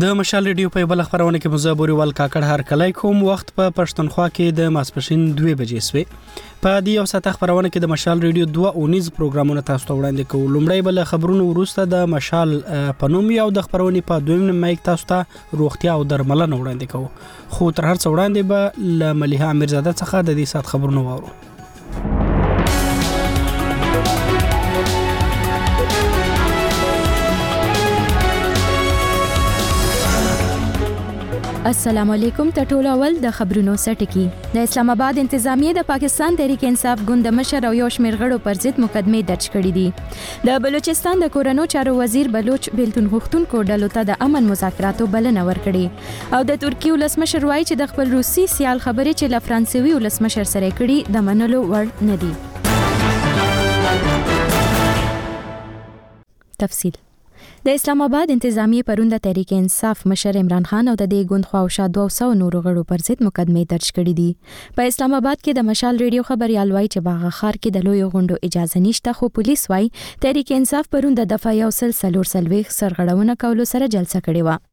د مشال ریډیو په بل خبرونه کې مزابوري ول کاکړ هر کله کوم وخت په پښتونخوا کې د ماسپښین 2 بجې سوي په دې یو ساعت خبرونه کې د مشال ریډیو 2 پروګرامونه تاسو ته وړاندې کوو. لومړی بل خبرونه ورسته د مشال په نوم یو د خبرونه په دویم مایک تاسو ته روغتیا او درملنه وړاندې کوو. خو تر هر څه وړاندې به ل مليحه امیرزاده څخه د دې ساعت خبرونه واورو. السلام علیکم. ټول اول د خبرونو سټکی. د اسلام آباد انتظامیه د پاکستان تحریک انصاف ګوند مشر او یو شمېر غړو پر ضد مقدمه درج کړې دي. د بلوچستان د کورونو چارو وزیر بلوچ بیلتون غوښتونکو ډلو ته د امن مذاکراتو بلنه ورکړې او د ترکیې ولسمشر وایي چې د خپل روسي سیال خبرې چې له فرانسوي ولسمشر سره کړي د منلو وړ نه دي. تفصیل. د اسلام آباد انتظامیه پرون د تحریک انصاف مشر عمران خان او د دې ګوند خواوشا 200 نورو غړو پر ضد مقدمه درج کړې دي. په اسلام آباد کې د مشال ریډیو خبريال وایي چې باغ خار کې د لوی غونډو اجازه نشته، خو پولیس وایي تحریک انصاف پرون د دفعه یو سلسلورسلويخ سرغړونه کولو سره جلسه کړې و.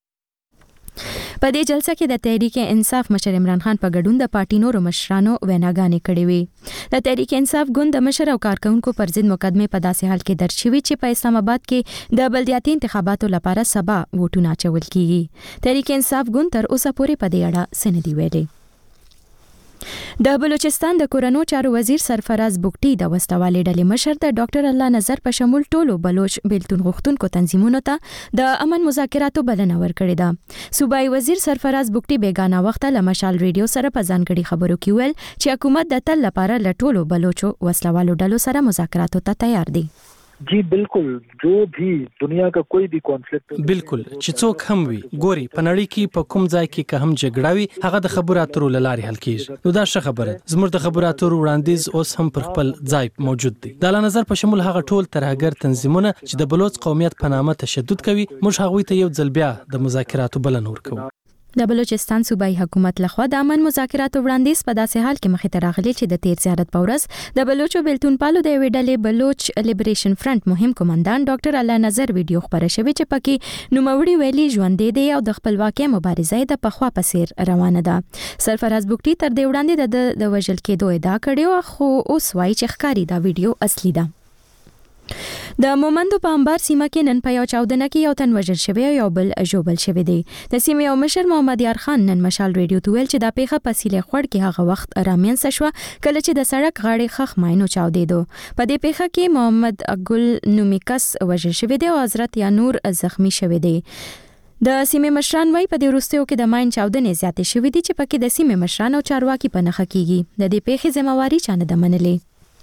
په دې جلسه کې د تحریک انصاف مشر عمران خان په ګډون د پارټي نورو مشرانو ویناګانې کړې وې. د تحریک انصاف ګوند د مشر او کارکونکو پر ضد مقدمه په داسې حال کې درج شوې چې په اسلام آباد کې د بلدیاتي انتخاباتو لپاره سبا ووټونه اچول کیږي. تحریک انصاف ګوند تر اوسه پورې په دې اړه څه نه دی ویلي. د بلوچستان د کورونو چارو وزیر سرفراز بوګټي د وسلوالې ډلې مشر د ډاکټر الله نظر په شمول ټولو بلوچ بیلتون غوښتونکو تنظیمونو ته د امن مذاکراتو بلنه ورکړې ده. صوبایي وزیر سرفراز بوګټي بیگانه وخت له مشال ریډیو سره په ځانګړي خبرو کې ویل چې حکومت د تل لپاره له ټولو بلوچو وسلوالو ډلو سره مذاکراتو ته تیار دی. जी बिल्कुल, जो भी दुनिया का कोई भी कॉन्फ्लिक्ट बिल्कुल چې څوک هم وي ګوري په نړۍ کې په کوم ځای کې که هم جګړه وي هغه د خبرو اترو لارې حل کیږي. نو دا ښه خبره. زموږ د خبرو اترو وړاندیز اوس هم پر خپل ځای موجود دی. د الله نظر په شمول هغه ټول ترهګر تنظیمونه چې د بلوچ قومیت په نامه تشدد کوي موږ هغوی ته یو ځل بیا د مذاکراتو بلنه ورکوو. د بلوچستان صوبایي حکومت لخوا د امن مذاکراتو وړاندیز په داسې حال کې مخې ته راغلی چې د تیر زیارت په ورځ د بلوچو بیلتون پالو د یوې ډلې بلوچ لیبریشن فرنٹ مهم قومندان ډاکټر الله نظر ویډیو خبره شوې چې پکې نوموړي ویلي ژوندې دی او د خپلواکۍ مبارزه د پخوا په څیر روانه ده. سرفراز بوګټي تر دې وړاندې د وژل کېدو ادعا کړې خو اوس وایي چې ښکاري دا ویډیو اصلي ده. د مومندو په انبار سیمه کې نن په یو چاودنه کې یو تن وژل شوی او یو بل ژوبل شوی دی. د سیمې یو مشر محمد یار خان نن مشال ریډیو ته ویل چې دا پیښه په سیلې خوړ کې هغه وخت رامنځته شوه کله چې د سړک غاړې خخ ماینو چاودېدو. په دې پیښه کې محمد ګل نومیکس وژل شوی دی او حضرت یا نور زخمی شوی دی. د سیمې مشران وایي په دې وروستیو کې د ماین چاودنې زیاتې شوې دي چې پکې د سیمې مشران او چارواکي په نښه کیږي. د دې پیښې ذمہواري چا نه ده منلې.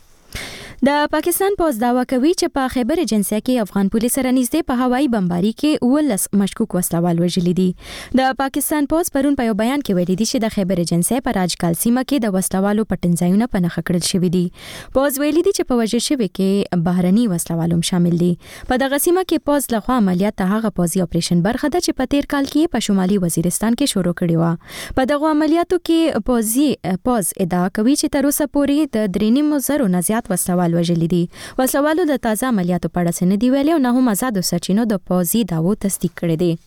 د پاکستان پولیس دعوا کوي چې په خیبر ایجنسیا کې افغان پولیس سره نږدې په هوایي بمباري کې 19 مشکوک وسلوال وژلي دي. د پاکستان پولیس پرون په یو بیان کې ویلي دي چې د خیبر ایجنسیا په راجکال سیمه کې د وسلوالو پټنځایونه په نښه کړل شوي دي. پولیس ویلي دي چې په وژل شوي کې بهرني وسلوال هم شامل دي. په دغه سیمه کې پولیس لخوا عملیات ته هغه پوځي اپریشن برخه ده چې په تیر کال کې په شمالي وزیرستان کې شروع کړی و. په دغه عملیاتو کې پولیس ادعا کوي چې تر اوسه پورې د 3.5 نه زیات وسلوال وژلي دي. وسلوالو د تازه عملیاتو په اړه څه نه دی ویلي او نه هم آزادو سرچینو د پوځي دعوو تصدیق کړی دی.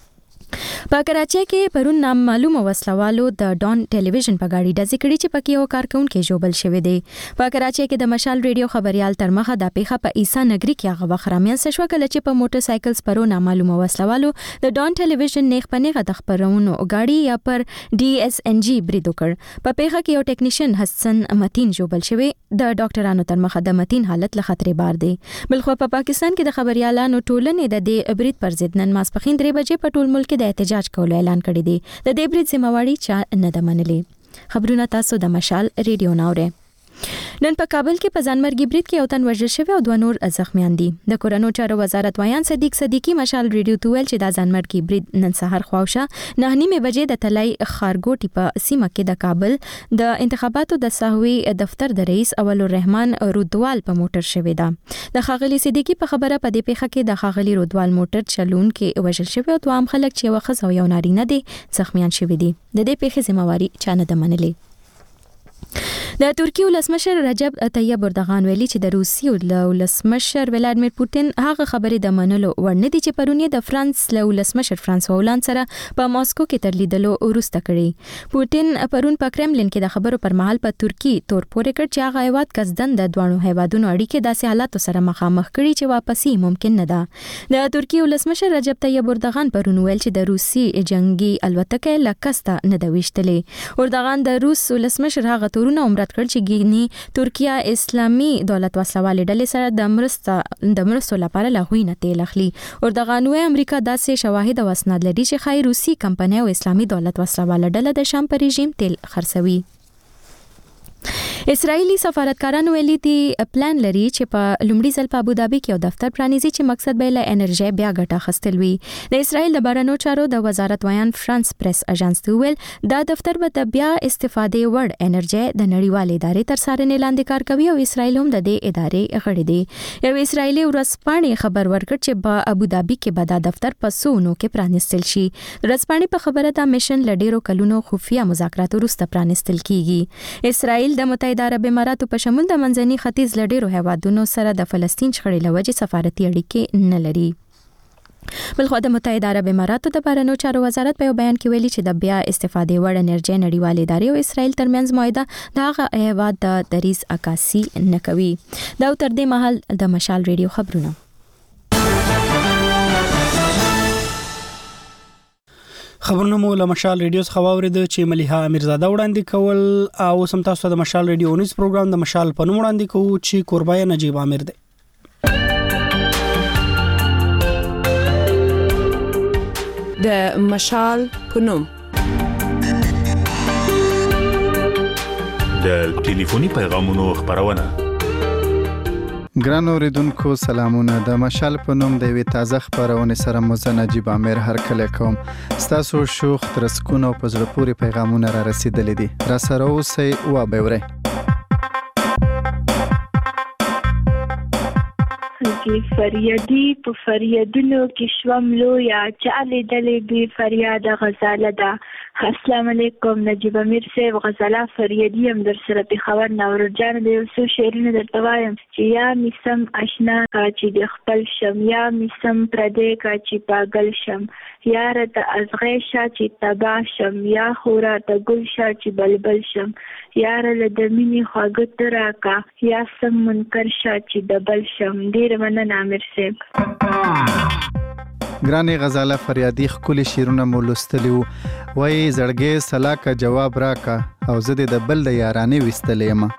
په کراچۍ کې پرون نامعلومه وسلوالو د ډان ټلویزیون په گاډي ډزې کړې چې پکې یو کارکونکو ژوبل شوی دی. په کراچۍ کې د مشال ریډیو خبريال تر مخه د پیښه په عیسی نګری کې هغه وخت رامنځته شو کله چې په موټر سایکل سپرو نامعلومه وسلوالو د ډان ټلویزیون نیغ په نیغه د خبرونو گاډي یا پر DSNG برید وکړ. په پیښه کې یو ټیکنیشن حسن متین ژوبل شوی. د ډاکټرانو تر مخه د متین حالت له خطرې بار دی. بلخو په پاکستان کې د خبريالانو ټولنې د دې برید پر ضد نن ماسپښین 3 بجې په ټول ملک د احتجاج کولو اعلان کړی دی. د دې برید ذمہواري چا نه ده منلې. خبرونه تاسو د مشال ریډیو ناوړئ. نن په کابل کې په ځانمرګي برید کې یو تن وژل شوی او 2 نور زخمیان دي. د کورونو چارو وزارت وایان صدیق صدیقی مشال ریډیو ته ویل چې د ځانمرګي برید نن سحر خواوشه 9:30 بجې د تلای خارګوټي په سیمه کې د کابل د انتخاباتو د ساحوي دفتر د رئیس اول الرحمن رودوال په موټر شوی ده. د خاغلی صدیقی په خبره په دې پیښه کې د خاغلی رودوال موټر چلون کې وژل شوی او 2 عام خلک چې وخت او یو نارینه دي زخمیان شوی دي. د دې پیښې ذمہواري چا نه ده منلې. د ترکیه ولسمشر رجب طیب اردوغان ویلي چې د روسیې ولسمشر ولادیمیر پوتین هغه خبرې د منلو وړ نه دي چې پرون د فرانس ولسمشر فرانسوا هولند سره په ماسکو کې تر لیدلو وروسته کړی. پوتین پرون په کرملین کې د خبرو پر مهال په ترکی تور پورې کړ چې هغه هیواد قصدن د دوه هیوادونو اړیکې داسې حالاتو سره مخامخ کړي چې واپسی ممکن نه ده. د ترکیه ولسمشر رجب طیب اردوغان پرون ویل چې د روسي جنگي الوتکې لکسته نه د وشتلې. اردوغان د روس ولسمشر هغه تورونه عمرت کړ چې ګینی ترکیه اسلامي دولت وسلوالې ډلې سره د مرستو لپاره له هغوی نه تیل اخلي. اردوغان وايي امریکا داسې شواهد او اسناد لري چې ښایي روسي کمپنۍ او اسلامي دولت وسلواله ډله د شام پر رژیم تیل خرڅوي. اسرایلی سفارتکارانو ویلي دي پلان لري چې په لومړي ځل په ابوظبي کې یو دفتر پرانیزي چې مقصد به له انرژي بیا ګټه اخیستل وي. د اسرایل د بهرنیو چارو د وزارت ویان فرانس پریس اژانس ته ویل دا دفتر به د بیا استفادې وړ انرژي د نړیوالې ادارې تر څارنې لاندې کار کوي او اسرایل هم د دې ادارې غړی دی. یو اسرایلی ورځپاڼې خبر ورکړ چې په ابوظبي کې به دا دفتر په سونو کې پرانیستل شي. ورځپاڼې په خبره دا میشن له ډیرو کلونو خفیه مذاکراتو وروسته پرانیستل کیږي. اسرایل د متحده عرب اماراتو په شمول د منځني ختیځ له ډیرو هیوادونو سره د فلسطین شخړې له وجې سفارتي اړیکې نه لري. بلخو د متحده عرب اماراتو د بهرنیو چارو وزارت په یو بیان کې ویلي چې د بیا استفادې وړ انرژي نړیوالې ادارې او اسرایل ترمنځ معاهده د هغه هیواد د دریز عکاسي نه کوي. دا تر دې مهال د مشال ریډیو خبرونه. خبرونه مو له مشال ریډیو څخه واورید چې ملیحه امیرزاده وړاندې کول او سم تاسو د مشال ریډیو اونیز پروګرام د مشال په نوم وړاندې کوو چې قربای نجیب عامر دی. د مشال په نوم د ټلیفوني پیغامونو خبرونه. ګرانو اوریدونکو سلامونه. د مشال په نوم د یوې تازه خبرونې سره مو نجیب عامر هرکلی کوم. ستاسو شوخ ترسکون او په زړه پورې پیغامونه را رسیدلي دي. را سره اوسئ وبه اورئ. فریادي په فریادونو کې شوم لویا چاله دلې بي فریاد غزاله ده. السلام علیکم نجیب امیر صاحب غزاله فریادي هم در سره په خبر نور جان د یو شعرونه درته وایم چې یا میسم آشنا کا چې د خپل شم یا میسم پردې کا چې پاگل شم یار ته ازغه شا چې تبا شم یا خورا ته ګل شا چې بلبل شم یار له د مینې خواږه ترا کا یا سم منکر شا چې دبل شم. ډیر مننه امیر صاحب. ګرانې غزاله فریادي خپل شیرونه مو لوستلی وو. وایي زړګې سلاکه جواب راکا او زه د بل د یارانې وستلې یم.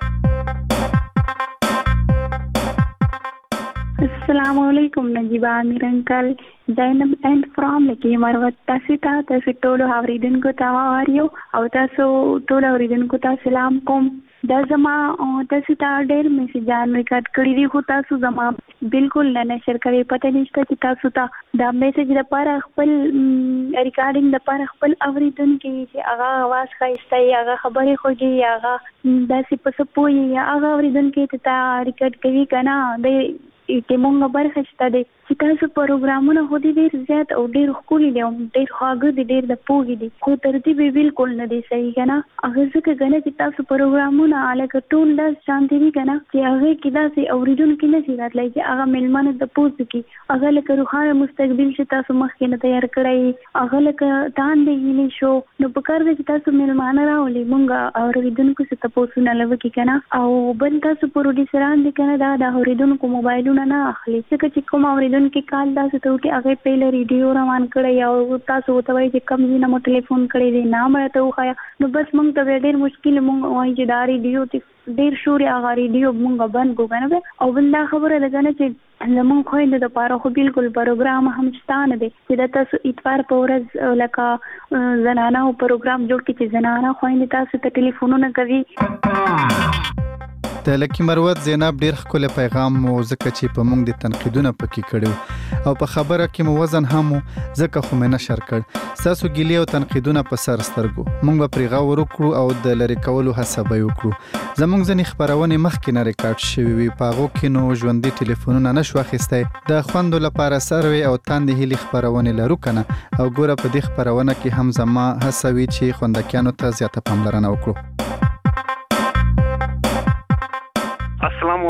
السلام علیکم نجیب عامر انکل. زینب اینڈ فرام لکی مروت تاسو ته ټولو اوریدونکو ته وایو او تاسو ټولو اوریدونکو ته سلام کوم. دا زما تاسو ته ډېر میسجان ریکارډ کړی دي خو تاسو زما بالکل نه نشر کړی. پته نشته چې تاسو ته دا میسج لپاره خپل ریکارډینګ لپاره خپل اوریدونکو چې هغه आवाज ښایسته یې هغه خبرې خوږې یې هغه داسې په څه پوهې یا هغه اوریدونکو ته ریکارډ کوي که نه دی چې مونږ برخه شته دی چې تاسو پروګرامونه خو دې ډېر زیات او ډېر ښکلي دي او ډېر خواږه دي ډېر د پوهې دي خو ترتیب یې بالکل نه دی صحیح که نه. هغه ځکه که نه چې تاسو پروګرامونه لکه ټول داسې شانتې دي که نه چې هغې کې داسې اورېدونکي نه شي راتلی چې هغه میلمانه ته پوس کړي. هغه لکه روښانه مستقبل چې تاسو مخکې نه تیار کړی هغه لکه تاندې هیلې شو نو پکار دی چې تاسو میلمانه راولئ مونږ اورېدونکو څه تپوسونه له وکړي که نه. او بل تاسو پروډیوسران دي که نه دا د اورېدونکو موبایلونه نه اخلي ځکه چې کوم اورېدونکي کال تاسو ته وکړي هغې پهله ریډیو روان کړی او تاسو ورته وایي چې کوم ځای نه مو ټلیفون کړی دی نام راته وښایه نو بس مونږ ته بیا ډېر مشکل مونږ وایي چې دا ریډیو ډېر شور هغه ریډیو مونږ بند کړو که نه. او بل دا خبره ده که نه چې زمونږ خویندو دپاره خو بالکل پروګرام هم شته نه دی چې دا تاسو اتوار په ورځ لکه زنانهو پروګرام جوړ کړي چې زنانه خویندې تاسو ته ټلیفونونه کوي. د لکی مروت زینب ډیر ښکلی پیغام مو ځکه چې په موږ د تنقیدونه پکې کړي او په خبره کې مو وزن هم ځکه خو مې نشر کړ. ستاسو ګیلې او تنقیدونه په سر سترګو موږ به پرې غور وکړو او د لرې کولو هڅه به وکړو. زموږ ځینې خپرونې مخکې نه ریکارډ شوي وي په هغو کې نو ژوندي ټلیفونونه نشو اخیستی. د خوندو لپاره سروې او تاندې هیلې خپرونې لرو که نه او ګوره په دې خپرونه کې هم زما هڅه وي چې خوندکیانو ته زیاته پاملرنه وکړو.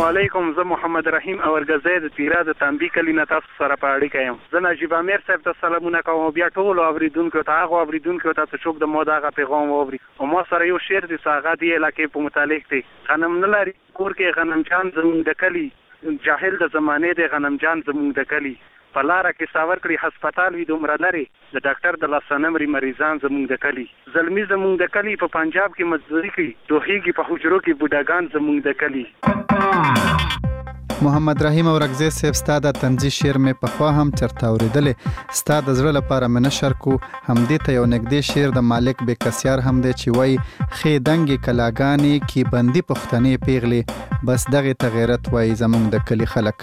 علیکم. زه محمد رحیم اورګزی د تیرا د تنبی کلی نه تاسو سره په اړیکه یم. زه نجیب امیر صاحب ته سلامونه کوم. بیا ټول اوریدونکو ته هغه اوریدونکو ته څوک د مو دغه پیغام واوري او ما سره یو شعر دی ساغه دی علاقې په متعلق دی. غنم نه لري کور کې غنم جان زموږ د کلی، جاهل د زمانه دی غنم جان زموږ د کلی. په لاره کې ساور کړي هسپتال وي دومره لري د ډاکټر د لاس نمرې مریضان زموږ د کلی. زلمی زموږ د کلی په پنجاب کې مزدوري کوي، دوهیږي په حجرو کې بوډاګان زموږ د کلی. محمد رحیم اورګزی صاحب ستا د طنزي شعر مې پخوا هم چرته اورېدلې. ستا د زړه لپاره مې نشر کو. همدې ته یو نږدې شعر د مالک بېکسیار هم دی چې وایي ښې دنګې کلاګانې کې بندي پښتنې پیغلې، بس دغې ته غیرت وایي زموږ د کلي خلک.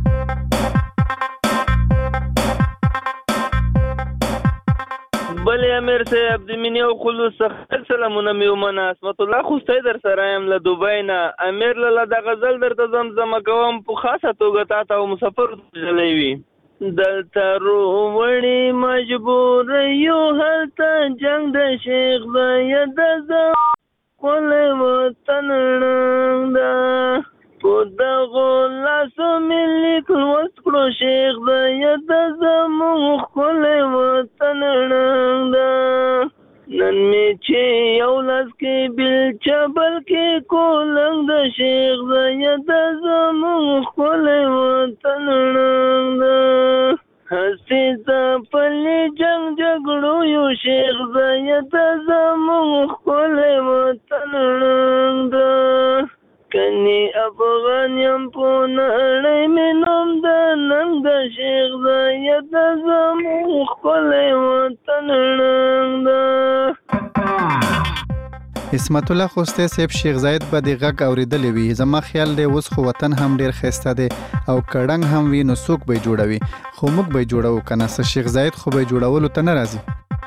بلې امیر صاحب د مینې او خلوص څخه سلامونه مې ومنه. عصمت الله خوستی در سره یم له دوبۍ نه. امیر لاله د غزل درته زمزمه کوم په خاصه توګه تا ته او مسافر ژلی وي. دلته روړې مجبور یو هلته جنګ د شیخ دی د ښکلی وطن ړنګ ده په دغو لاسو مې لیک لوست کړو شیخ دی د زموږ ښکلی وطن ړنګ ده. نن مې چې یو لاس کې بیلچه بلکې کولنګ د شیخ دی د زموږ ښکلی وطن ړنګ ده. هسې ته پلې جنګ جګړو یو شیخ دی د زموږ ښکلی وطن ړنګ ده. کنی افغان یم په نړۍ مې نوم د ننګ د شیخ دی د زموږ ښکلی وطن ړنګ ده. عصمت الله خوستی صاحب شیخ زاید به د غږ اورېدلی وي. زما خیال دی اوس خو وطن هم ډېر ښایسته دی او کړنګ هم وي نو څوک به یې جوړوي، خو موږ به یې جوړوو که نه. څه شیخ زاید خو به یې جوړولو ته نه راځي.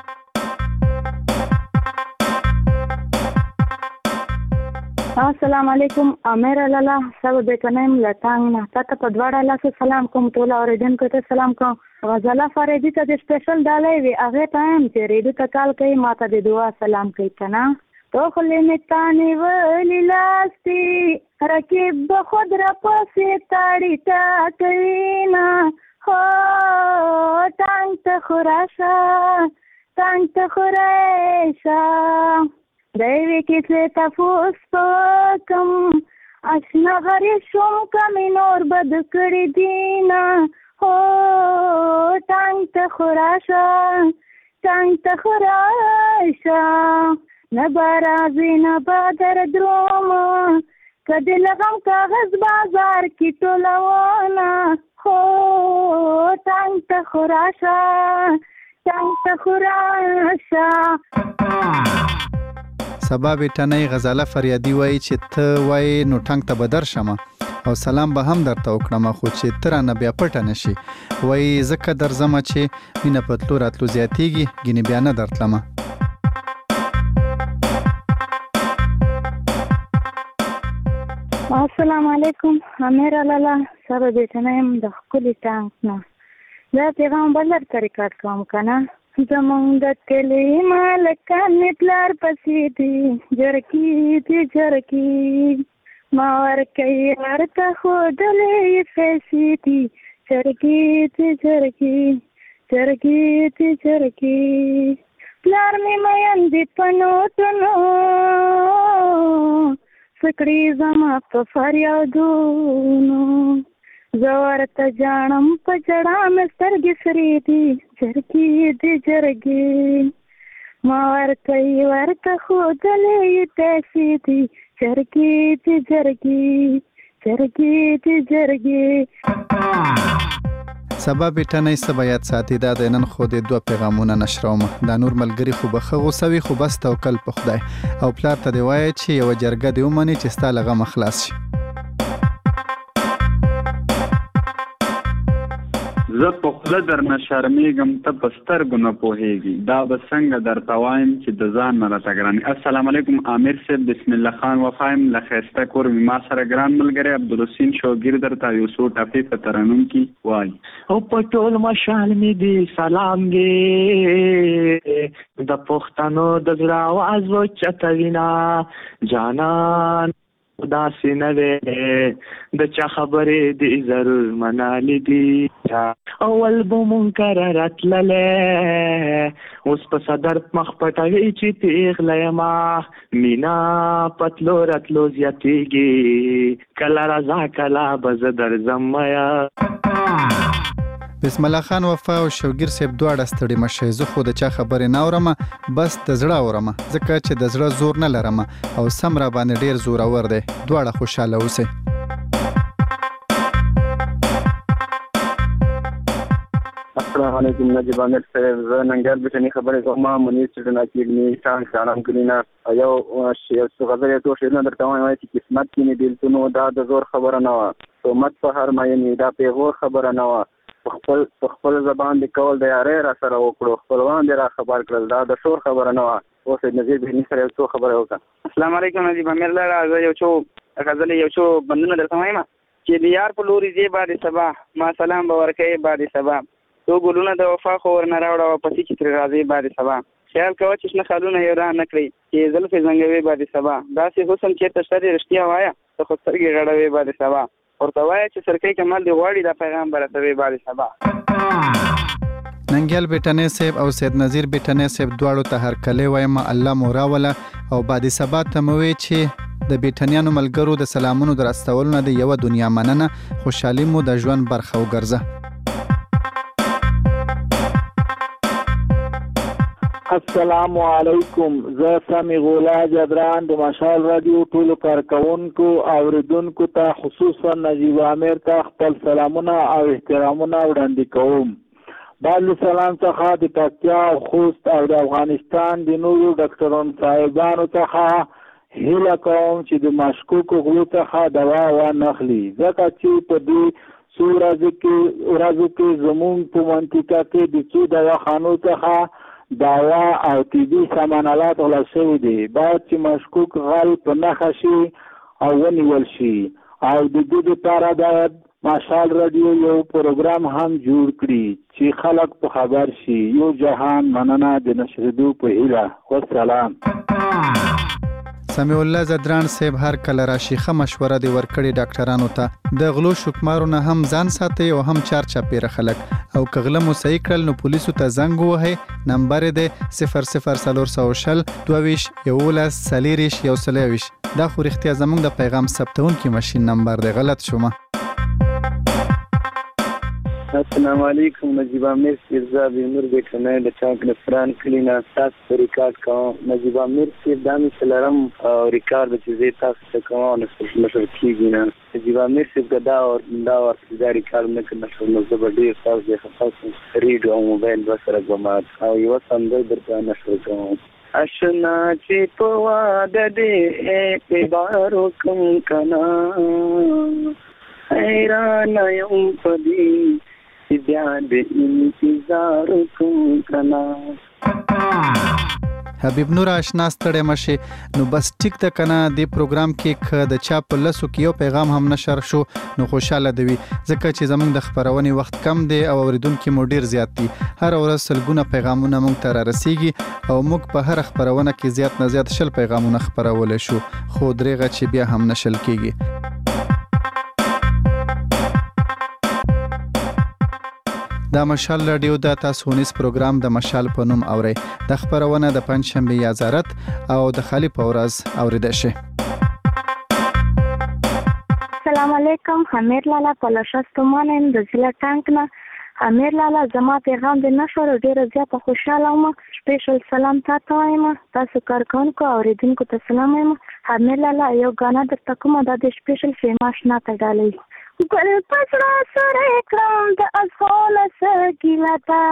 السلام علیکم. امیر لاله سب بیکنیم لتنګ نه تاته په دواړه لاسو سلام کوم. ټول اوریدونکو ته سلام کوم. غزاله فریدي ته د سپیشل ډالۍ وي هغې ته هم چې ریډیو ته کال کوي ما ته د دعا سلام کوي که نه. تو خولې مې تا نیولې لاستي رقیب به خود را پسې تاړي تا کوي نه. هو ټانګ ته خو راشه ټانګ ته خو راشه دیوی کسی تفوس پاکم اشنا غری شوم کمی نور بد کری دینا. ہو ٹانگ تخوراشا ٹانگ تخوراشا نبارازی نبادر دروما کدی لغم کاغذ بازار کی ٹولوانا. ہو ٹانگ تخوراشا ټانګ ته خو راشه. سبا بیټنۍ غزاله فریادي وایي چې ته وایې نو ټانګ ته به درشمه او سلام به هم درته وکړم، خو چې ته رانه بیا پټه نه شي. وایي ځکه درځمه چې مینه په تلو راتلو زیاتېږي ګینې بیا نه درتلمه. السلام علیکم. امیر لاله سبا بیټنۍ یم د ښکلي ټانګ نه. دا پیغام بل درته ریکارډ کوم که نه. زمونږ د کلي مالکان مې پلار پسې دي جرګې دي جرګې ما ورکوي ورته ښودلې پیسې دي جرګې دي جرګې جرګې دي جرګې پلار مې مین دي په نوټونو سکړې زما په فریادونو زه ورته جاړم په جړا مې سترګې سرې دي جرګې دي جرګې ما ورکوي ورته ښودلې پیسې دي جرګې دي جرګې جرګې دي جرګې. سبا بیټنۍ څه به یاد ساتي. دا د نن خو د دوه پیغامونه نشرومه. دا نور ملګري خو به ښه غوسه وي خو بس توکل په خدای او پلار ته دې وایه چې یوه جرګه دې ومني چې ستا له غمه خلاص شي. زه په خوله درنه شرمېږم ته په سترګو نه پوهېږي دا به څنګه درته وایم چې د ځان نه راته ګران. السلام علیکم امیر صاحب بسم الله خان وفایم له ښایسته کور مې ما سره ګران ملګری عبدالحسین شوګیر درته یو څو ټپې په ترنم کې وایي. او په ټول مشال مې دې سلام دی د پښتنو د زړه آواز وچته وینا جانان خدا سينه د چا خبرې دې ضرور منالې دي اول به منکر راتللې اوس په صدر مخ پټوي چې پیغلې ما مینا پتلو راتلو زیاتېږي کله رضا کله به زه درځم میا. بسم الله خان وفا او شوګیر صاحب دواړه ستړي مشه زه خو د چا خبرې نه اورم بس د زړه اورم ځکه چې د زړه زور نه لرم او سم را باندې ډیر زور اور دی دواړه خوشاله اوسئ. السلام علیکم نجیب عامر صاحب زه ننګیال بټنی خبرې کوم منیر چټنا کېږي شان شانم کلینا یو غزل یو شعر درته وایم چې قسمت کې نه بیلتونو دا د زور خبره نه و تومت په هر مې دا پیغور خبره نه و خپل زبان د کول د یارې را سره وکړو خپلوان دې را خبر کړل دا د شور خبره نه و اوس نظیر بهني سره یو خبره وکړه. السلام علیکم نجیب عامر زه یو غزل یو بندونه درته وایم چې د یار په لوري زی باندې سبا ما سلام به ورکوي باندې سبا تو ګلونه د وفا خو ورنه راوړه او پسې چې تر راځي باندې سبا خیال کوه چې شنه خالونه یې را نه کړي چې زلفې زنګوي باندې سبا داسې حسن چېرته شته دې رښتیا وایه ته خو سترګې غړوي باندې سبا ورته وایه چې سرکۍ کمال دې غواړي دا پیغام به رسوي باندې سبا. ننګیال بیٹنی صاحب او سید نظیر بیٹنی صاحب دواړو ته هرکلی وایم الله مو راوله او بعد سبا ته مو وی چې د بیٹنیانو ملګرو د سلامونو در استولو نه د یوه دنیا مننه خوشحالي مو د ژوند برخه وګرځه. السلام علیکم زه سمی غولا جبران د مشال رادیو ټولو کارکونکو اوریدونکو ته خصوصا نجیب عامر ته خپل سلامونه او احترامونه وړاندې کوم. بعد سلام څخه د پکتیا او خوست او د افغانستان د نورو ډاکټرانو صاحبانو څخه هیله کوم چې د مشکوکو غلو څخه دوا وانخلي ځکه چې په دې څو ورځو کې زموږ په منطقه کې د څو دواخانو څخه دوا او طبي سامانالات غلا شوي دي باید چې مشکوک غل په نښه شي او ونیول شي او د دې لپاره باید مشال رادیو یو پروګرام هم جوړ کړي چې خلک په خبر شي. یو جهان مننه د نشریدو په هیله والسلام. سمیع الله زدران صاحب هر کله راشي ښه مشوره دی ورکړي ډاکټرانو ته د غلو شکمارو نه هم ځان ساتي او هم چار چاپیره خلک او که غله مو صحیح کړل نو پولیسو ته زنګ ووهئ نمبر یې دی 00420 22 11 40 دا خو رښتیا زموږ د پیغام ثبتونکي ماشین نمبر دی غلط شومه. السلام علیکم نجیب عامر صاحب زه بنور بیٹنی د چاک نفران کلینا تاسو ته ریکارډ کوم. نجیب عامر صاحب دا مې څلرم ریکارډ چې زه تاسو ته کوم نو مشر کېږي نه نجیب عامر صاحب دا ریکارډ نه کړم نو زه به ډېر تاسو د خاص ریډیو او موبایل بسره کوم او یو سندره درته نشر کوم. اشنا چې په واده دې اعتبار وکم کنا حیران یم په دې بیا د انتظار کوم کنا. حبیب نور آشنا ستړی مشي نو بس ټیک ده کنه دې پروګرام کې که د چا په لسو کې یو پیغام هم نشر شو نو خوشاله دی ځکه چې زموږ د خپرونې وخت کم دی او اوریدونکي مو ډیر زیات دي هر ورځ سلګونه پیغامونه موږ ته را رسیږي او موږ په هر خپرونه کې زیات نه زیات 10 پیغامونه خپرولای شو خو درېغه چې بیا هم نشل کیږي. دا مشال رادیو د تاسونیز پروګرام د مشال په نوم اوري د خبرونه د پنځشنبه یا زارت او د خالی په ورځ اوریدل شي. السلام علیکم حمید لالا پلاشستمانم د ضلع ټانک نه حمید لالا زما پیغام د نشر ډیر زیات خوشاله وم سپیشل سلام تاسو وایم تاسو کارکونکو اوریدونکو ته سلام وایم. حمید لالا یو غانا د تکمه د سپیشل فیماش نه تډالې ګل پسرا سره کړم د اصل سګیلتا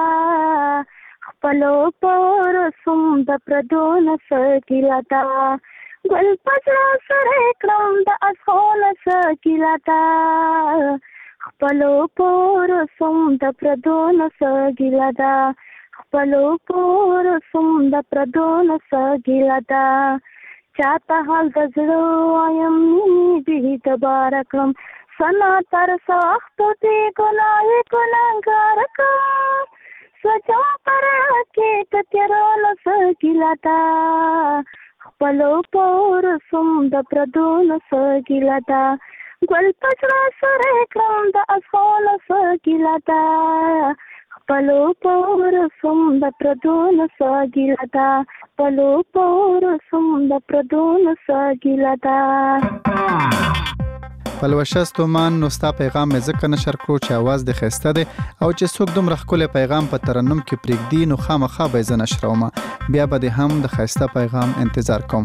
خپلو پور سوم د پردون سګیلتا ګل پسرا سره کړم د اصل سګیلتا خپلو پور سوم د پردون سګیلتا خپلو پور سوم د پردون سګیلتا چاته حال د زړه وایم دې تبارکم سنا تر ساختو تی گناہگار کم سجا پر کے تیرو لسگیلتا خپلو پور سوم د پردونو سګیلا دا ګل پچړه سره کړم د اسونه سګیلا دا خپلو پور سوم د پردونو سګیلا دا خپلو پور سوم د پردونو سګیلا دا پلوشه ستومان نو ستا پیغام مې ځکه نشر کړو چې اواز د ښایسته دی او چې څوک دومره ښکلی پیغام په ترنم کې پرېږدي نو خامخا به یې زه نشرومه بیا به دې هم د ښایسته پیغام انتظار کوم.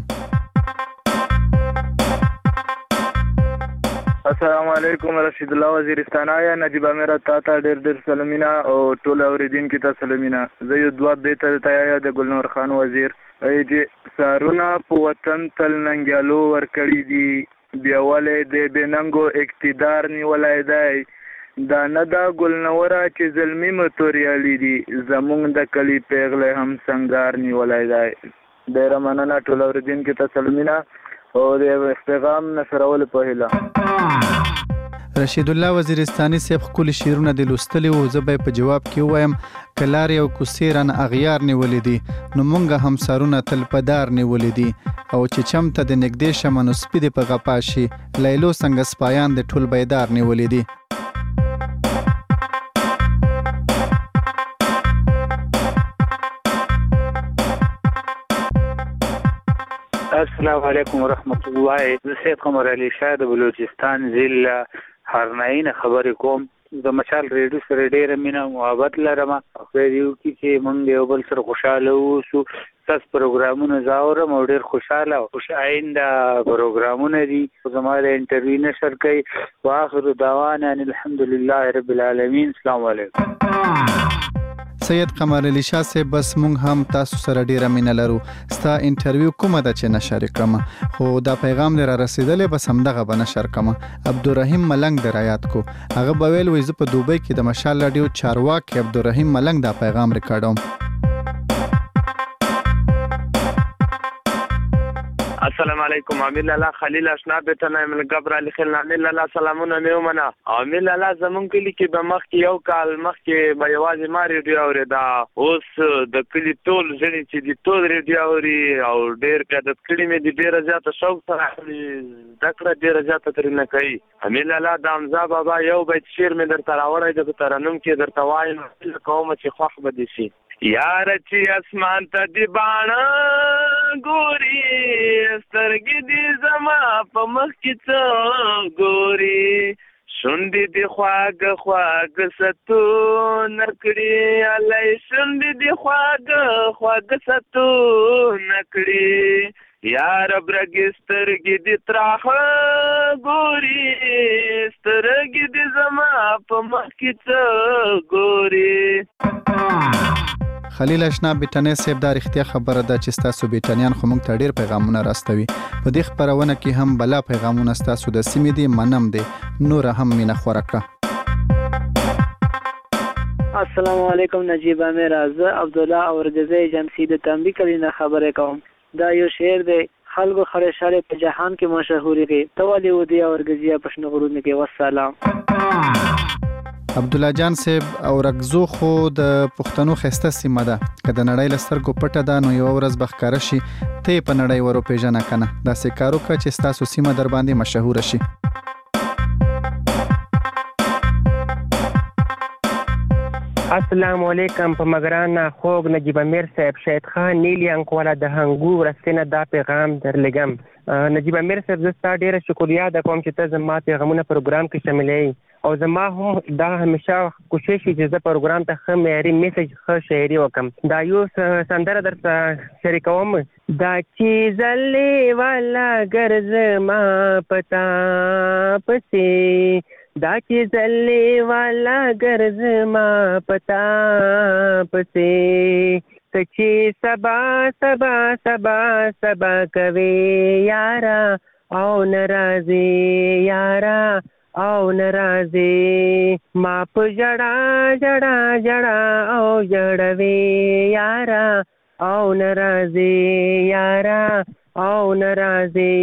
السلام علیکم رشید الله وزیرستان آیا نجیب امیر تا ته ډېر سلامونه او ټول اوریدونکو ته سلامونه. زه یو دوه بیت ته یا د ګلنور خان وزیر چې سارونه په وطن تل ننګیالو ورکړي دي بیا ولې د بننګو اقتدار نیولای دی دا نه دا ګلنوره چې ظلمي متوریالي دي زمونږ د کلي پیغله هم سنگار نیولای دی. ډېره مننه ټول اوریدونکو ته سلامونه او د پیغام نشرول په هیله. رشید الله وزیرستاني صاحب خپل شعرونه د لوستلي او زه به په جواب کې وایم کلار یو کوسیرن اغیار نیولې دي نو مونږه هم سرونه تل پدار نیولې دي او چې چمته د نګدې شمنو سپید په غپاشي لیلو څنګه سپایان د ټول بیدار نیولې دي. السلام علیکم ورحمت الله. زه سید قمر علي شاه د بلوچستان ضلع هرناین خبرې کوم. د مشال ریډیو سره ډېره مینه محبت لرم خو یو چې مونږ یو بل سره خوشاله اوسو. تاسو پروګرامونه زاورم او ډېر خوشاله او خوشاینده پروګرامونه دي. زما د انټرویو نشر کوي واخر دعوانا ان الحمدلله رب العالمین. السلام علیکم. سید قمر علي شاه صاحب بس مونږ هم تاسو سره ډیره مینه لرو. ستا انټرویو کومه ده چې نشر کړم خو دا پیغام لري رسیدلې بس همدغه به نشر کړم. عبدالرحیم ملنګ درایات کو هغه به ویل وې زه په دوبۍ کې د مشال رادیو چارواکي عبدالرحیم ملنګ دا پیغام ریکارډوم. السلام علیکم. امیر لالا خلیل اشنا بتنه ملګبر علی خلیل امیر لالا سلامونه میومنه. امیر لالا زمون کلی کې به مخ کې یو کال مخ کې به یوازې ما ریډیو اورېدا اوس د کلی ټول ځنې چې د ټول ریډیو اوري او ډېر کډت کړي مې د ډېر زیاته شوق سره دکړه ډېر زیاته ترنه کوي. امیر لالا د حمزه بابا یو بیت شعر مې درته راوړی د ترنم کې درته وایم کوم چې خوښ به دي شي. یار چې اسمان ته دی باڼه ګوري سترګې دې زما په مخ کې څه ګوري شونډې دې خواږه ستو نکړي الای شونډې دې خواږه ستو نکړي یار برګې سترګې دې تراخه ګوري سترګې دې زما په مخ کې څه ګوري. خلیل اشنا بیٹنې صاحب دا رښتیا خبره ده چې تاسو بیٹنیان خو موږ ته ډېر پیغامونه راستوي. په دې خبرونه کې هم بلا پیغامونه تاسو د سیمې دي منم دي نور هم مینه خورکه. السلام علیکم نجیب امیر. زه عبدالله اورګزی جمسی د تنبی کلینا خبرې کوم. دا یو شعر دی خلکو خرشاله په جهان کې مشهور دی تولی ودی اورګزی پښنو غرونه کې. والسلام. عبدالله جان صاحب او رګزو خو د پښتنو خسته سیمه ده که د نړۍ له سترګو پټه ده نو یو ورځ به ښکاره شي ته یې په نړۍ ور وپېژنه که نه. داسې کار وکړه چې ستاسو سیمه در باندې مشهوره شي. السلام علیکم. په مګران خوږ نجیب امیر صاحب شهید خان نیلی انکواله د هنګو ورستنه دا پیغام درلګم. نجیب امیر صاحب زه ستا ډېره شکریه ادا کوم چې ته زما پیغامونه پروګرام کې شاملوي او زما هم دا همیشه کوشش وي چې زه پروګرام ته ښه معیاري میسج ښه شاعري وکړم. دا یو سندره درته شریکوم. دا چې زلې والا ګرځما پتا پسې دا چې زلې والا ګرځما پتا پسې ته چې سبا سبا سبا سبا کوي یارا او ناراضي یارا او ناراضي ما په جړا جړا جړا او جړوي یارا او ناراضي یارا او ناراضي.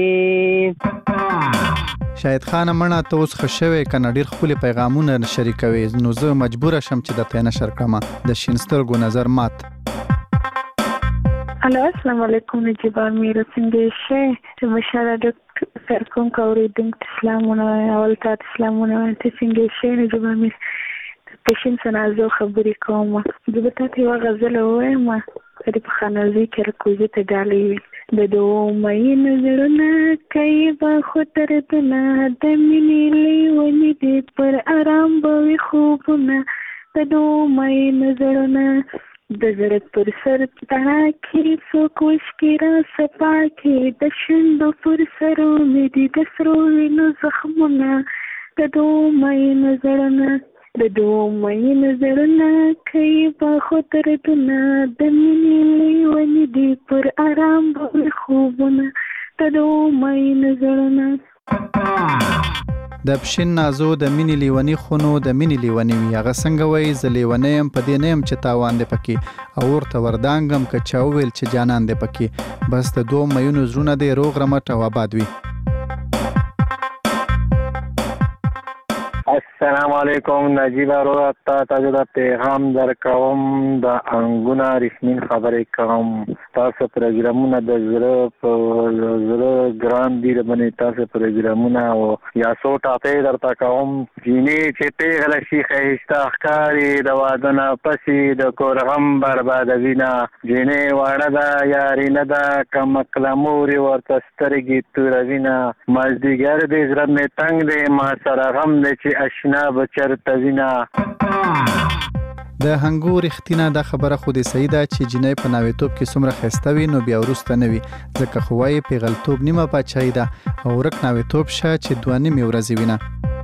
شاهد خان مړه ته اوس خوشوي کنه ډیر خپل پیغامونه شریکوي نو زه مجبور شم چې د ته نشر کړم. د شینسترګو نظر مات. السلام علیکم نجیب امیر څنګه شې مشاله ډاکټر سرکوم کوریدونکو اسلامونه اول ته اسلامونه ته څنګه شې نجیب امیر پیشن سنازو خبرې کوم د بتاتي وا غزل وایم د بخنازي کرکوزي ته ډالې د دوه مې نظرونه کوي با خطر دنا د مینې لیونی دې پر آرام به خوبونه د دوه مې نظرونه د زړه پر سر تاکي څوک وشکي را صفا کې د شندو پر سرو مې دي د سرو وینو زخمونه د دوه مې نظرونه د دوه مې نظرونه کوي با خطر دنا د مینې لیونی دې پر آرام به خوبونه د دوه مې نظرونه د پښین نازو د مینې لیونی خونو د مینې لیونی وي هغه څنګه وایي زه لیونی یم په دې نه یم چې تاوان دی پکې او ورته وردانګم که چا وویل چې جانان دی پکې بس د دوه میونو زړونه دی روغ رمټ او آباد وي. السلام علیکم نجیب ورور تاسو د پیغام درکوم د انګونا رسمین خبرې کوم تاسو پروګرامونه د زړه ګران دي باندې تاسو پروګرامونه او یا سو ټاپې درته کوم جینې چې پیغله شي خېستا ښکاری د وادونه پسې د کورغم بربادوینا جینې واړه دا یاري نه دا کم کلموري ورته سترګې توروینا مازدیګر دې زړه مې تنګ دی ما سره غم دی چې اشنا بچرته وینا. د هنګو رښتینه دا خبره خو دې صحیح ده چې جنۍ په ناویتوب کې څومره ښایسته وي نو بیا وروسته نه وي ځکه خو وایي پیغلتوب نیمه پاچاهي ده او ورک ناویتوب شه چې دوه نیمې ورځې وینه.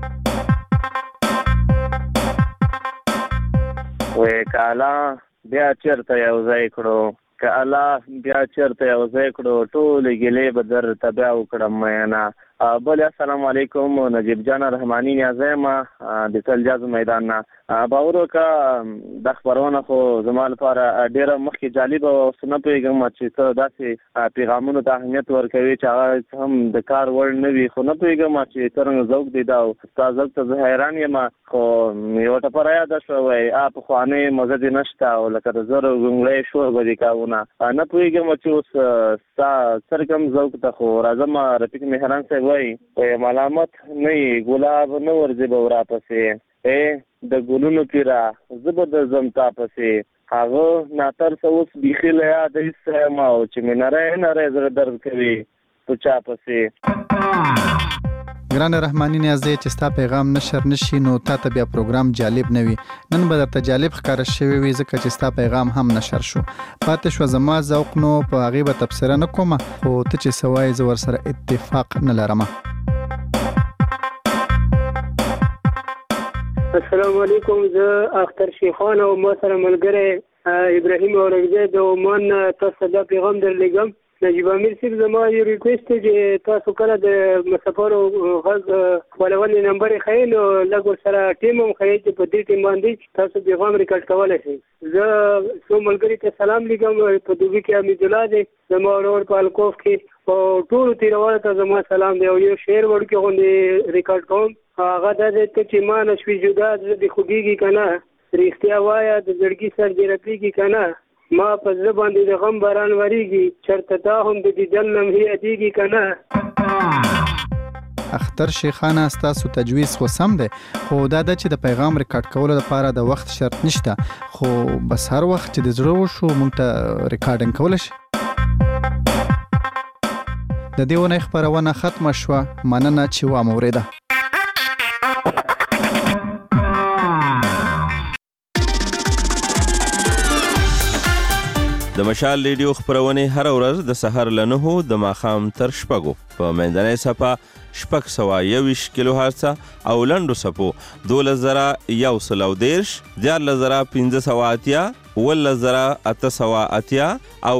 وې کالا بیا چرته یو ځای کړو که الله بیا چرته یو ځای کړو ټولې ګیلې به درته بیا وکړم مینا. بل السلام علیکم نجیب جان رحمانی نیازم د تلجاز میدان نه باور وکړه د خبرونه خو زما لپاره ډیره مخکې جالب او سن پیغام چې ته داسې پیغامونو ته اهمیت ورکوي چې هغه هم د کار وړ نه وي خو نه پیغام چې څنګه ذوق دی دا استاد ذوق ته حیران یم خو یو ټپه یاد شو وای اپ خوانه مزه دي نشته او لکه د زره غونګړې شو غوډي کاونه نه پیغام چې اوس سرکم ذوق ته خو راځم رفیق مهران صاحب وای ملامت نه ګلاب نه ورځي به ورا پسې د ګلونو پیرا زبر زمتا پسې هغه ناتر اوس بیخي له یاد ایسه ما او چې مې نره زړه درد کوي تو چا پسې. ګران رحمانی نیاز دی چې ستا پیغام نشر نشي نو تا ته بیا پروګرام جالب نه وي نن به درته جالب ښکاره شوی وي ځکه چې ستا پیغام هم نشر شو پاتې شو زما ذوق نو په هغې به تبصره نه کومه خو ته چې څه وایې زه ورسره اتفاق نه لرم. السلام علیکم زه اختر شیخان او ما سره ملګری ابراهیم اورګزی د عمان تاسو ته پیغام درلېږم. نجیب امیر صاحب زما یو ریکوست دی چې تاسو کله د مسافرو غږ خپلونې نمبر یې ښیي نو لږ ورسره ټیم هم ښیي چې په دې ټیم باندې تاسو پیغام ریکارډ کولی شئ. زه څو ملګري ته سلام لیکم په دوبي کې حمیدالله دی زما ورور په الکوف کې او ټولو تیروالو ته زما سلام دی او یو شعر وړوکی غوندې ریکارډ کوم هغه دا دی ته چې ما نه شوي جدا زړه دې خوږېږي که نه رښتیا وایه د زړګي سر دې رپېږي که نه ما په زړه باندې د غم باران وریږي چېرته تا هم د دیدن لمحې یادېږي که نه. اختر شیخانه ستاسو تجویز خو سم دی خو دا ده چې د پیغام ریکارډ کولو لپاره د وخت شرط نشته خو بس هر وخت چې د زړه وشو موږ ته ریکارډینګ کولی شي. د دې ونې خپرونه ختمه شوه مننه چې واموریده. د مشال ریډیو خپرونې هر ورځ د سحر له 9 د ماښام تر 6 په منځنۍ صفحه 621 کیلو هرتز او لنډو صفحو 12113 14580 11880 او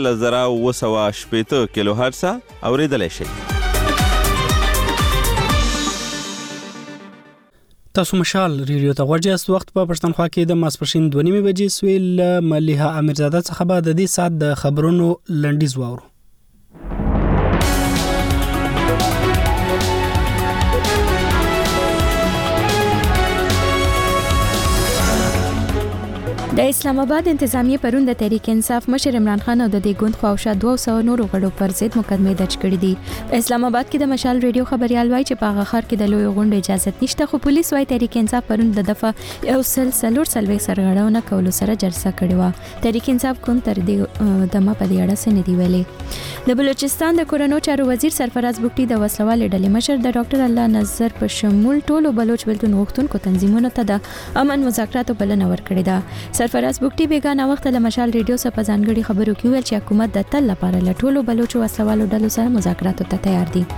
15980 کیلو هرتز اوریدلای شئ. تاسو مشال ریډیو ته ورجاست وخت په پښتونخوا کې د ماسپښین 2:30 بجې سویل مليحه امیرزاده څخه بعد د دې سات د خبرونو لنډیز واورو. د اسلام آباد انتظامیه پرون د تحریک انصاف مشر عمران خان او د دې ګوند خواوشا 200 نورو غړو پر ضد مقدمه درج کړې دي. په اسلام آباد کې د مشال ریډیو خبريال وایي چې په هغه ښار کې د لوی غونډې اجازه نشته، خو پولیس وایي تحریک انصاف پرون د دفعه یو سلسلور سرغړونه کولو سره جلسه کړې و. تحریک انصاف کوم تر دې دمه په دې اړه څه نه دی ویلي. د بلوچستان د کورونو چارو وزیر سرفراز بوکټي د وسلوال ډلې مشر د ډاکټر الله نظر په شمول ټولو بلوچ بلتون غوښتونکو تنظیمونو ته د امن مذاکراتو بلنه ورکړې ده. سرفراز بوکټي بیگانه وخت له مشال ریډیو څخه په ځانګړي خبرو کې ویل چې حکومت د تل لپاره له ټولو بلوچو وسلوالو ډلو سره مذاکراتو ته تیار دي.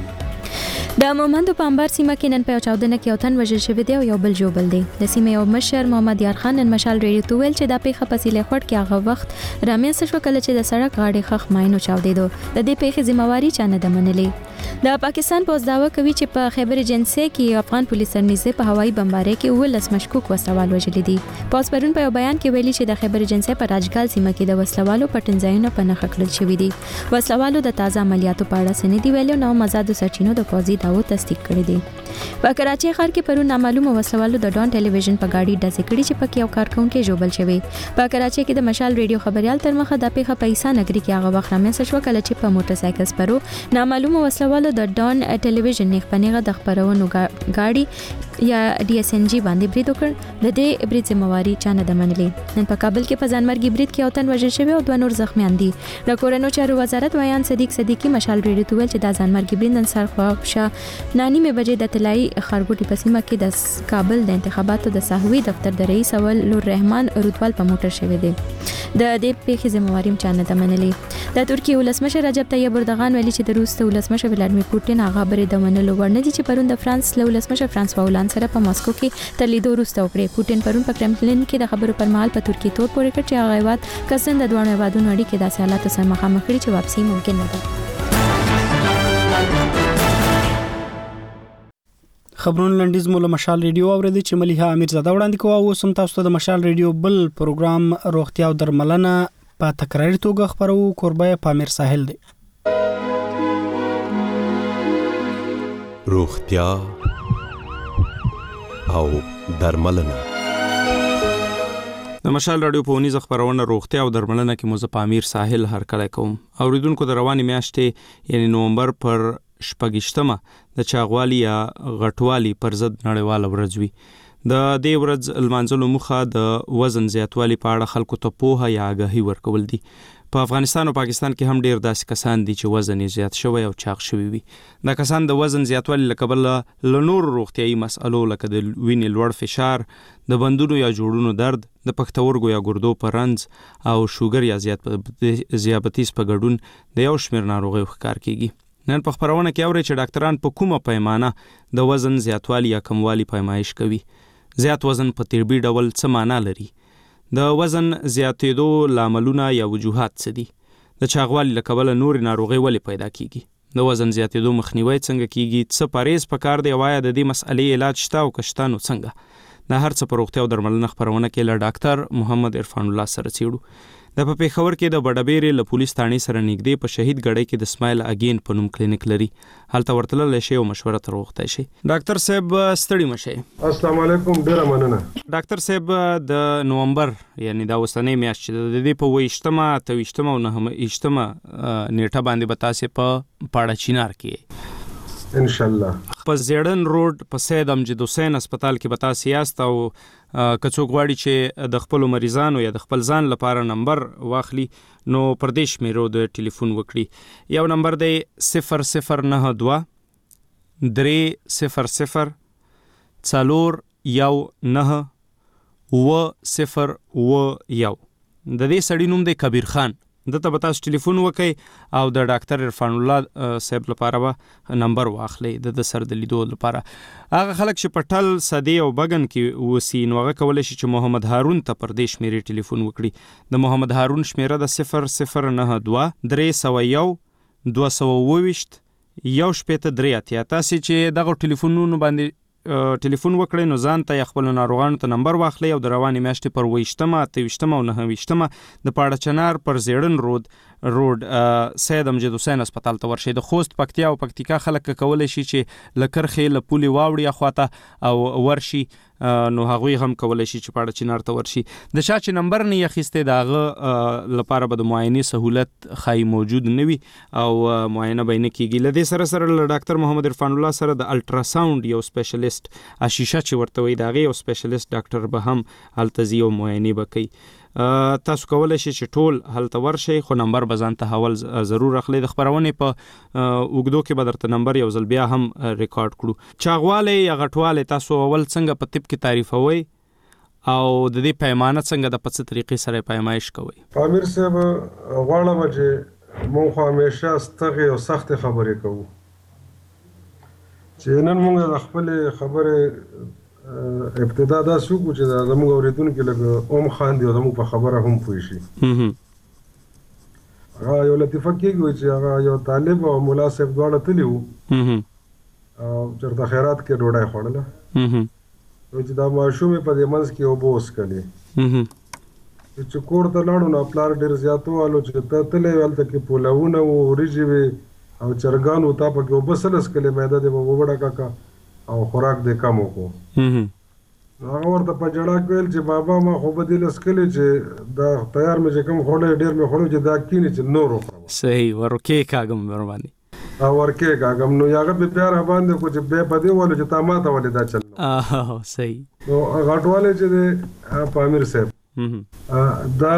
د مومندو په انبار سیمه کې نن په چاودنه کې یو تن وژل شوی دی او یو بل جوړ دی. د سیمې یو مشر محمد یار خان نن مشال ریډیو ته ویل چې دا پیښه په سیلې خړ کې هغه وخت رامنځته شو کله چې د سړک غاړې خخ ماینو چاودېدو. د دې پیښې ذمہواری چا نه ده منلې. د پاکستان پولیس دعوا کوي چې په خیبر ایجنسی کې افغان پولیس سرنيزه په هوایي بمبارۍ کې 19 مشکوک وسلوال وژل دي. پولیس پرون په یو بیان کې ویلي چې د خیبر ایجنسی په راجګال سیمه کې د وسلوالو پټنځایونه په نښه کړل شوی دي. وسلوالو د تازه عملیاتو په اړه سندې دی ویلو نو مزادو سرچینو د پوزي داو تصدیق کړی دي. په کراچۍ ښار کې پرون نامعلومه وسلوالو د ډون ټلویزیون په گاډي ډزې کړې چې پکې یو کارکونکي جوړل شوی. په کراچۍ کې د مشال ریډیو خبريال تر مخه د پیښه په عیسی نګری کې هغه وخت رامنځته شو کله چې په موټر سایکل سپرو نامعلومه وسلوالو د ډون ټلویزیون نه خپنیغه د خبرونو گاډي یا ډي اس ان جی باندې برید وکړ. د دې برید ذمہواری چا نه ده منلې. نن په کابل کې په ځانمرګي برید کې یو تن وژل شوی او 2 نور زخمیان دي. د کورونو چارو وزارت ویان صدیق صدیقی مشال ریډیو ته ویل چې د ځانمرګي برید نن سرخوا 9:30 بجې د طلایي خارګوټي په سیمه کې د کابل د انتخاباتو د صحوی دفتر د رئیس اول لور رحمان رتوال په موټر شوی دی. د دې پیښې ذمہواری چا نه ده منلې. د ترکیه ولسمشر رجب طیب اردوغان ویلي چې د روس ولسمشر ولادیمیر پوتین هغه خبرې د منلو وړ نه دي چې پرون د فرانس ولسمشر فرانسوا هولند سره په ماسکو کې تر لیدو وروسته وکړي. پوتین پرون په کرملین کې د خبرو پر مهال په ترکیه تور پورې کړ چې هغه هیواد کسن د دوه هیوادونو اړیکې داسې حالاتو سره مخامخ کړي چې واپسی ممکن نه ده. خبرونه لنډیز مولا مشال ریډیو اوریدي چې مليحه امیرزاده وړاندې کوه او سم تاسو ته د مشال ریډیو بل پروګرام روغتیا او درملنه په تکراري توګه خبرو قربای پامیر ساحل دی. روغتیا او درملنه د مشال رادیو په ونیز خبرونه روغتیا او درملنه کې موزه پامیر ساحل هر کله کوم. اوریدونکو د رواني میاشتې یعنی نومبر پر شپږشتمه د چاغوالي یا غټوالي پر ضد نړیواله ورځ وي. د دې ورځ لمانځلو موخه د وزن زیاتوالي په اړه خلکو ته پوهه یا آګاهي ورکول دي. په افغانستان او پاکستان کې هم ډیر داسې کسان دي چې وزن یې زیات شوی او چاغ شوی وي. دا کسان د وزن زیاتوالي له کبله له نورو روغتیایي مسئلو لکه د وینې لوړ فشار، د بندونو یا جوړونو درد، د پښتورګو یا ګردو په رنځ او شوګر یا ذیابیطس په ګډون د یو شمېر ناروغیو ښکار کیږي. نن په خبرونه کې اوري چې ډاکټران په کومه پیمانه د وزن زیاتوالي یا کموالي پیمایش کوي. زیات وزن په طبي ډول څه معنا لري؟ د وزن زیاتېدو لاملونه یا وجوهات څه دي؟ د چاغوالي له کبله نور ناروغي ولې پیدا کیږي؟ د وزن زیاتېدو مخنیوي څنګه کیږي؟ څه پرهیز پکار دی؟ وایا د دې مسئلې علاج شته او کشته نو څنګه؟ دا هر څه په روغتیا او درملنه خبرونه کې له ډاکټر محمد عرفان الله سره څېړو. د په پیښور کې د بډبېرې له پولیس تانې سره نږدې په شهید ګړۍ کې د اسماعیل اگین په نوم کلینیک لري. هلته ورتللی شي او مشوره تر وغوښتی شي. ډاکټر صاحب ستړي مشئ. السلام علیکم، ډیره مننه. ډاکټر صاحب د نومبر یعنی دا اوسنۍ میاشت چې د دې په 28مه 28مه او 29مه نیټه باندې به تاسې په پاړه چینار کې ان شاء الله په زیړن روډ په سید امجد حسین هسپتال کې به تاسې یاست او که څوک غواړي چې د خپلو مریضانو یا د خپل ځان لپاره نمبر واخلي نو پر دې شمیرو د ټلیفون وکړي. یو نمبر دی 0092 300 419 001. د دې سړي نوم دی کبیر خان. دته به تاسو ټلیفون وکړئ او د ډاکټر عرفان الله صاحب لپاره به نمبر واخلئ د سر د لیدو لپاره. هغه خلک چې په ټل صدې او بګن کې اوسي نو هغه کولی شي چې محمد هارون ته پر دې شمېرې ټلیفون وکړي. د محمد هارون شمېره د 0092 301 228 183. تاسې چې دغه ټلیفونونو باندې ټلیفون وکړئ نو ځان ته یا خپل ناروغانو ته نمبر واخلئ او د روانې میاشتې پر 28مه 28مه او 29مه د پاړه چنار پر زیړن رود روډ سید امجد حسین هسپتال ته ورشي. د خوست پکتیا او پکتیکا خلک کولای شي چې لکرخې له پولي واوړي اخواته او ورشي، نو هغوی هم کولای شي چې پاړه چنار ته ورشي. د چا چې نمبر نه یخسته داغه لپاره به د معاینې سہولت خای موجود نه وي او معاینه به نه کیږي. لدې سره له ډاکټر محمد عرفان الله سره د الټراساوند یو سپیشلیست اشیشه چې ورته وي داغه یو سپیشلیست ډاکټر به هم التزی او معاینه وکړي. تاسو کولای شئ چې ټول هلته ورشئ، خو نمبر به ځان ته حوال ضرور اخلي. د خبرونې په اوږدو کې به درته نمبر یو ځل بیا هم ریکارډ کړو. چاغوالی یا غټوالی تاسو اول څنګه په طب کې تعریفوئ او د دې پیمانه څنګه د په څه طریقې سره پیمایش کوئ؟ امیر صاحب غواړم چې مونږ خو همیشه ستغې او سختې خبرې کوو، چې نن مونږ د خپلې خبرې ابتدا دا سوکو چې زموږ اورېدونکي لږ خاندي او زموږ په خبره هم پوه شي. هغه یو لطیفه کېږي چې هغه یو طالب او ملا صاحب دواړه تللي وو او چېرته خیرات کې ډوډۍ خوړله، چې دا ماشوم یې په دې منځ کې اوبه وڅښلې. چې کور ته لاړو نو پلار ډېر زیات ووالو چې ته تللی وې هلته کې پولونه وو، وریجې وې او چرګان وو، تا پکې اوبه څه لڅکلې، معده دې به وبډه کاکا او خوراک دې کم وکړو. هغه ورته په جړا ویل چې بابا ما خو به دې لڅکلې چې دا تیار مې چې کوم خوړی ډېر مې خوړو چې دا کینې چې نور وخورم. صحیح ورکې کاږم ورباندې او ورکې کاږم نو هغه به بیا راباندې کړو چې بیا په دې ولو چې تا ما ته ولې دا چل. صحیح. نو غټوالی چې دی په امیر صاحب دا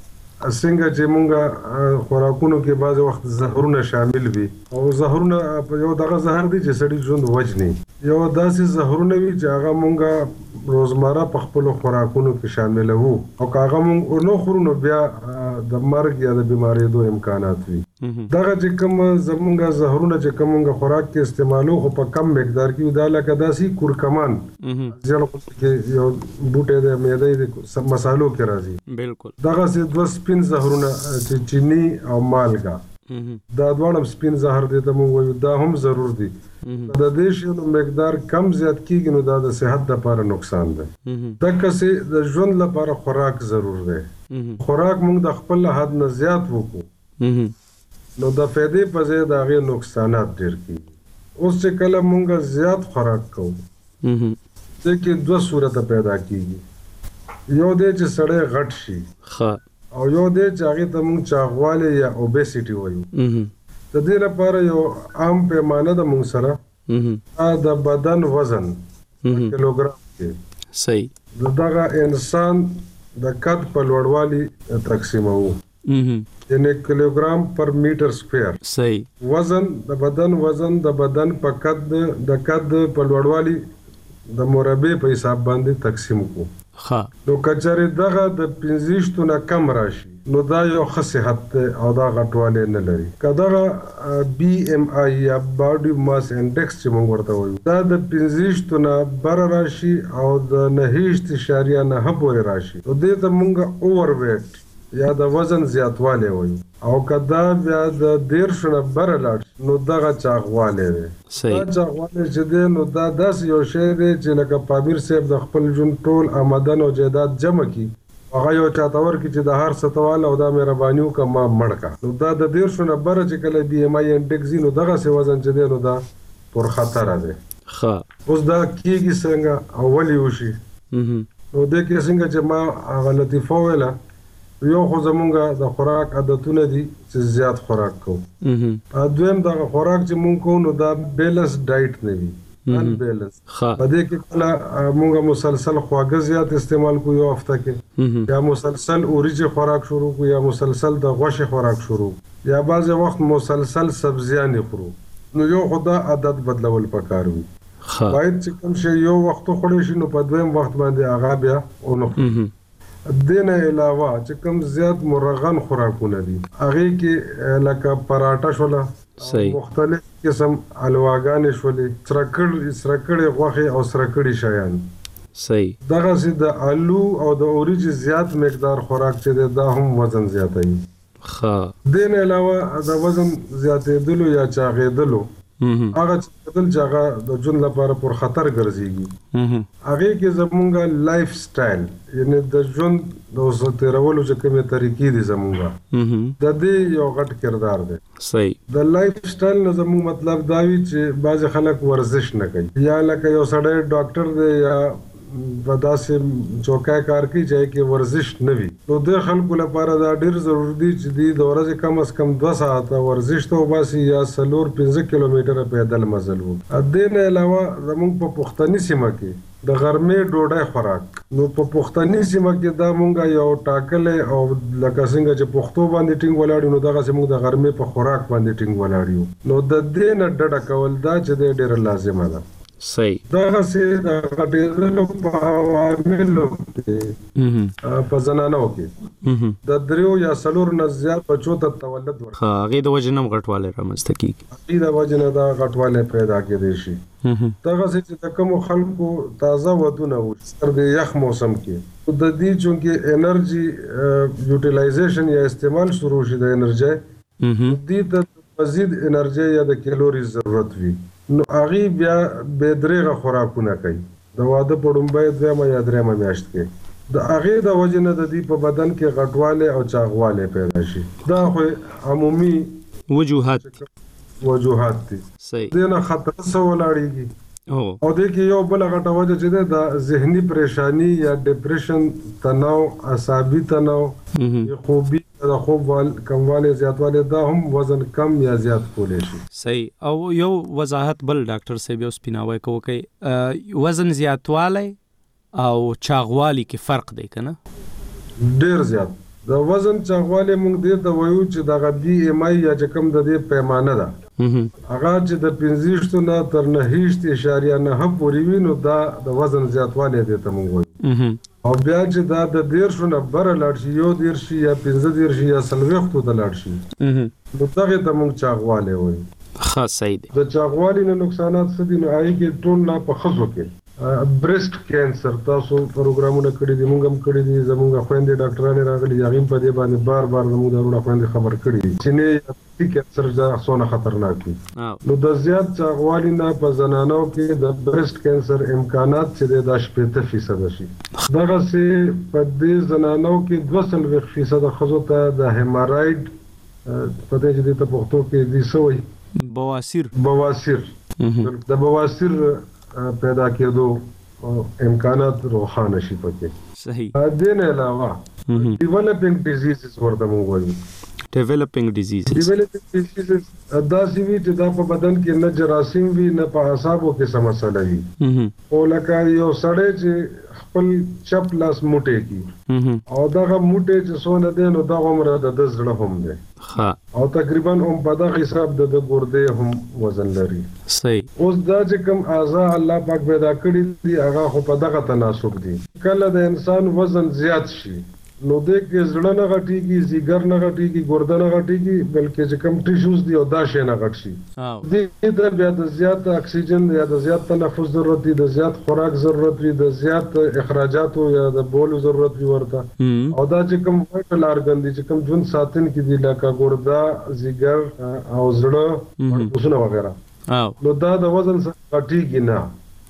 څنګه چې مونږ خوراکونو کې بعض وخت زهرونه شامل وي او زهرونه یو دغه زهر دی چې سړي ژوند وجني، یو داسې زهرونه وي چې هغه مونږ روزمره په خپلو خوراکونو کې شامل وو او که هغه مونږ ونه خورو نو بیا د مرګ یا د بیمارېدو امکانات وي. دغه چې کوم زمونږ زهرونه چې کوم مونږ خوراک کې استعمالو خو په کم مقدار کې دا لکه داسې کورکمان ځینو کې یو بوټی د معدې د مسالو کې راځي. بالکل. دغسې دوه سپین زهرونه چې چینی او مالګه دا دواړه سپین زهر دی ته مونږ وایو، دا هم ضرور دي. د دې شیانو مقدار کم زیات کیږي نو دا د صحت لپاره نقصان دی. دغسې د ژوند لپاره خوراک ضرور دی. خوراک مونږ د خپل حد نه زیات وکړو نو د فایدې په ځای د هغې نقصانات ډېر کیږي. اوس چې کله مونږ زیات خوراک کوو دې کې دوه صورته پیدا کیږي، یو دی چې سړی غټ شي او یو دی چې هغې ته مونږ چاغوالی یا اوبیسیټي وایو. د دې لپاره یو عام پیمانه ده مونږ سره د بدن وزن کیلوګرام کې. صحیح. د دغه انسان د قد په لوړوالي تقسیموو، یعنی کیلوګرام پر میټر سکویر. صحیح. وزن د بدن وزن د بدن په قد د قد په لوړوالي د مربع په حساب باندې تقسیم کو. نو کچاري دغه د 25 نه کم راشي نو دا یو ښه صحت دی او دا غټوالی نه لري. که دغه BMI یا باډي ماس انډیکس چې موږ ورته وایو دا د 25 نه بره راشي او د 9.9 پورې راشي نو دې ته موږ اوور ویټ یا د وزن زیاتوالی وایو، او که دا بیا د 10 نه بره لاړ نو دغه چاغوالی دی. دا چاغوالی چې دی نو دا داسې یو شی دی چې لکه پامیر صاحب د خپل ژوند ټول آمدن او جایداد جمع کړي، هغه یو چاته ورکړي چې د هر څه ته واله او دا مهرباني وکړه ما مړ کړه. نو دا د 10 نه بره چې کله BMI انډیکس وي نو دغسې وزن چې دی نو دا پرخطره دی. اوس دا کېږي څنګه او ولې وشي؟ نو دې کې څنګه چې ما هغه لطیفه وویله، یو خو زمونږ د خوراک عادتونه دي چې زیات خوراک کوو. دویم دغه خوراک چې مونږ کوو نو دا بیلنس ډایټ نه وي، انبیلنس. په دې کې کله مونږ مسلسل خواږه زیات استعمال کوو یو هفته کې، یا مسلسل وریجې خوراک شروع کوو، یا مسلسل د غوښې خوراک شروع کوو، یا بعضې وخت مسلسل سبزیانې خورو. نو یو خو دا عادت بدلول پکار وي. باید چې کوم شی یو وخت وخوړی شي نو په دویم وخت باندې هغه بیا ونه خورو. دې نه علاوه چې کوم زیات مرغن خوراکونه دي هغې کې لکه پراټه شوله، مختلف قسم حلواګانې شولې، سره کړې غوښې او سره کړي شیان. صحیح. دغسې د الو او د وریجې زیات مقدار خوراک چې دی دا هم وزن زیاتوي. دې نه علاوه د وزن زیاتېدلو یا چاغېدلو هغه چې هغه د ژوند لپاره پر خطر ګرځيږي هغه کې زمونږه لایف سټایل یعنی د ژوند د وساترولو چې کومه طریقې دي زمونږه د دې یو غټ کردار دی. صحیح. د لایف سټایل نه زموږ مطلب دا وی چې بعض خلک ورزش نه کوي یا لکه یو سړی ډاکټر دی یا په داسې چوکای کار کوي چې کې ورزش نه وي نو د خلکو لپاره دا ډیر ضروري دي چې د ورځې کم از کم 2 ساعته ورزش ته وباسي یا 4-5 کیلومتره پیدل مزل وو. د دې نه علاوه زموږ په پښتني سیمه کې د غرمې ډوډۍ خوراک نو په پښتني سیمه کې دا مونږه یو ټاکلې او لکه څنګه چې پښتو باندې ټینګ ولاړ نو دغه زموږ د غرمې په خوراک باندې ټینګ ولاړ یو نو د دې نه ډډه کول دا چې ډېر لازمه ده. صحیح. دا سه د غټېدلو په عواملو کې په زنانو کې د 3 یا 4 نه زیات بچو ته تولد ورکړي. هغه د وجنم غټواله رامنځته کیږي. هغه د وجنه دا غټواله پیدا کېدي شي. دغه چې د کوم خلکو تازه ودونه و سر د یخ موسم کې د دې چونکه انرژي یوټیلایزیشن یا استعمال شروع شي د انرژي د مزید انرژي یا د کیلوري ضرورت وي نو هغه بیا به درېغه خوراکونه کوي د واده په ډومبه درېمه یا درېمه میاشت کې د هغه د وجنه د دې په بدن کې غټواله او چاغواله پیدا شي. دا خو عمومي وجوهات دي. صحیح. دنه خطر سره ولاړیږي او د کې یو بل غټه وجه چې د ذهني پریشانی یا ډیپریشن تناو عصبي تناو خوبي د خوب کمواله زیاتواله دا هم وزن کم یا زیات کولی شي. صحیح. او یو وضاحت بل ډاکټر صاحب یو سپیناوي کوي وزن زیاتواله او چاغوالی کې فرق دی کنه ډیر زیات د وزن چاغواله موږ دې ته وایو چې د غبي ام ای یا چې کم د دې پیمانه ده هغه چې د 15 نه تر 9.9 پورې وي نو دا د وزن زیاتواله دې ته موږ وایو او بیا چې دا د 1.5 نه بر لاړ شي یو 1.5 یا 15 یا 40 ته لاړ شي نو دغه ته موږ چاغواله وایو. خاص صحیح دی. د چاغوالي نه نقصانات څه دي نو هغه کې ټول نه په خزو کې بريست کینسر تاسو پروګرامونه کړی دي موږ هم کړی دي زموږ خويندې ډاکټرانو راغلي هغه په دې باندې بار موږ درونه خويندې خبر کړی دي چې نه کینسر دا څونه خطرناک دي. نو د زیات چاغوالي نه په زنانو کې د بريست کینسر امکانات چې د 80% شي دغه سي په دې زنانو کې 2% خزو ته د هیمارایډ په دې چې د پښتو کې دي سوې بواسیر د بواسیر پیدا کېدو امکانات روښانه شي پکې. صحیح. د نه علاوه ډیولپینګ ډیزیزز ورته موږ وایو. ډیولپینګ ډیزیزز دا سی وی چې دا په بدن کې نه جراثیم وي نه په اعصابو کې سمسله وي او لکه یو سړی چې خپل چپ لاس موټی کی او دغه موټی چې سونه دی نو دا عمره د زړه هم دی او تقریبا هم په دغه حساب د ګردې هم وزن لري. صحیح. اوس دا چې کوم اعضاء الله پاک پیدا کړی دي هغه خو په دغه تناسب دي کله د انسان وزن زیات شي نو د کې زړه نه غټيږي زیګر نه غټيږي ګرده نه غټيږي بلکې چې کوم ټیشوز دي او دا شی نه غټ شي د بیا د زیات اکسیجن یا د زیات تنفس ضرورت دي د زیات خوراک ضرورت وي د زیات اخراجات یا د بول ضرورت وي ورته او دا چې کوم وایټل ارګن دي چې کوم ژوند ساتن کې دي لکه ګرده زیګر او زړه اوسونه وغیرہ نو دا د وزن سره غټيږي نه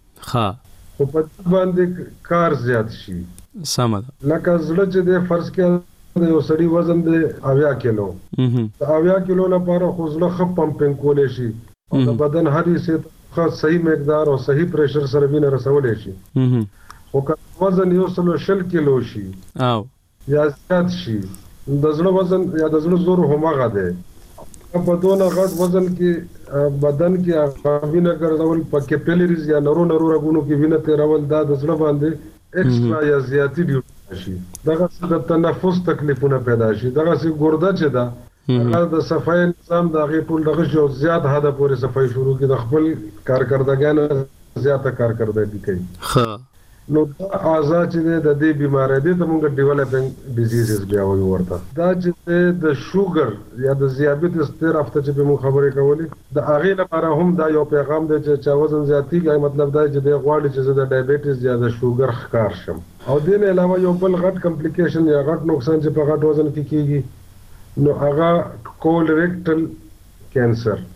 خو په باندې کار زیات شي. سمه لکه زړه چې د فرض کې د یو سړي وزن د 80 کیلو د 80 کیلو لپاره خو زړه خپ پمپینګ کولای شي او د بدن هر څه خاص صحیح مقدار او صحیح پریشر سره وینه رسولای شي خو که وزن یو 100 کیلو شي او یا زیات شي د زړه وزن یا د زړه زور همغه دی په دونه غټ وزن کې بدن کې وینه ګرځول په کیپیلریز یا نورو رګونو کې وینه تیرول دا د زړه باندې ایکسترا یا زیاتی ډیوټي شي دغه څه د تنفس تکلیفونه پیدا شي دغه څه ګرده چې دا هغه د صفای نظام د غي ټول دغه یو زیات حد پورې صفای شروع کی د خپل کارکردګانو زیاته کارکردګي کوي نو دا اعضاء چې د دې بیماری دي ته موږ ډیولپینګ ډیزیزز بیا وایو ورته دا چې د شوګر یا د ذیابیطس تیر هفته چې موږ خبرې کولې د هغه لپاره هم دا یو پیغام دی چې وزن زیاتیږي مطلب دا چې د غواړي چې د ډایبټیز یا د شوګر ښکار شم او دین علاوه یو بل غټ کمپلیکیشن یا غټ نقصان چې په غټ وزن کې کیږي نو هغه کولریکټل کینسر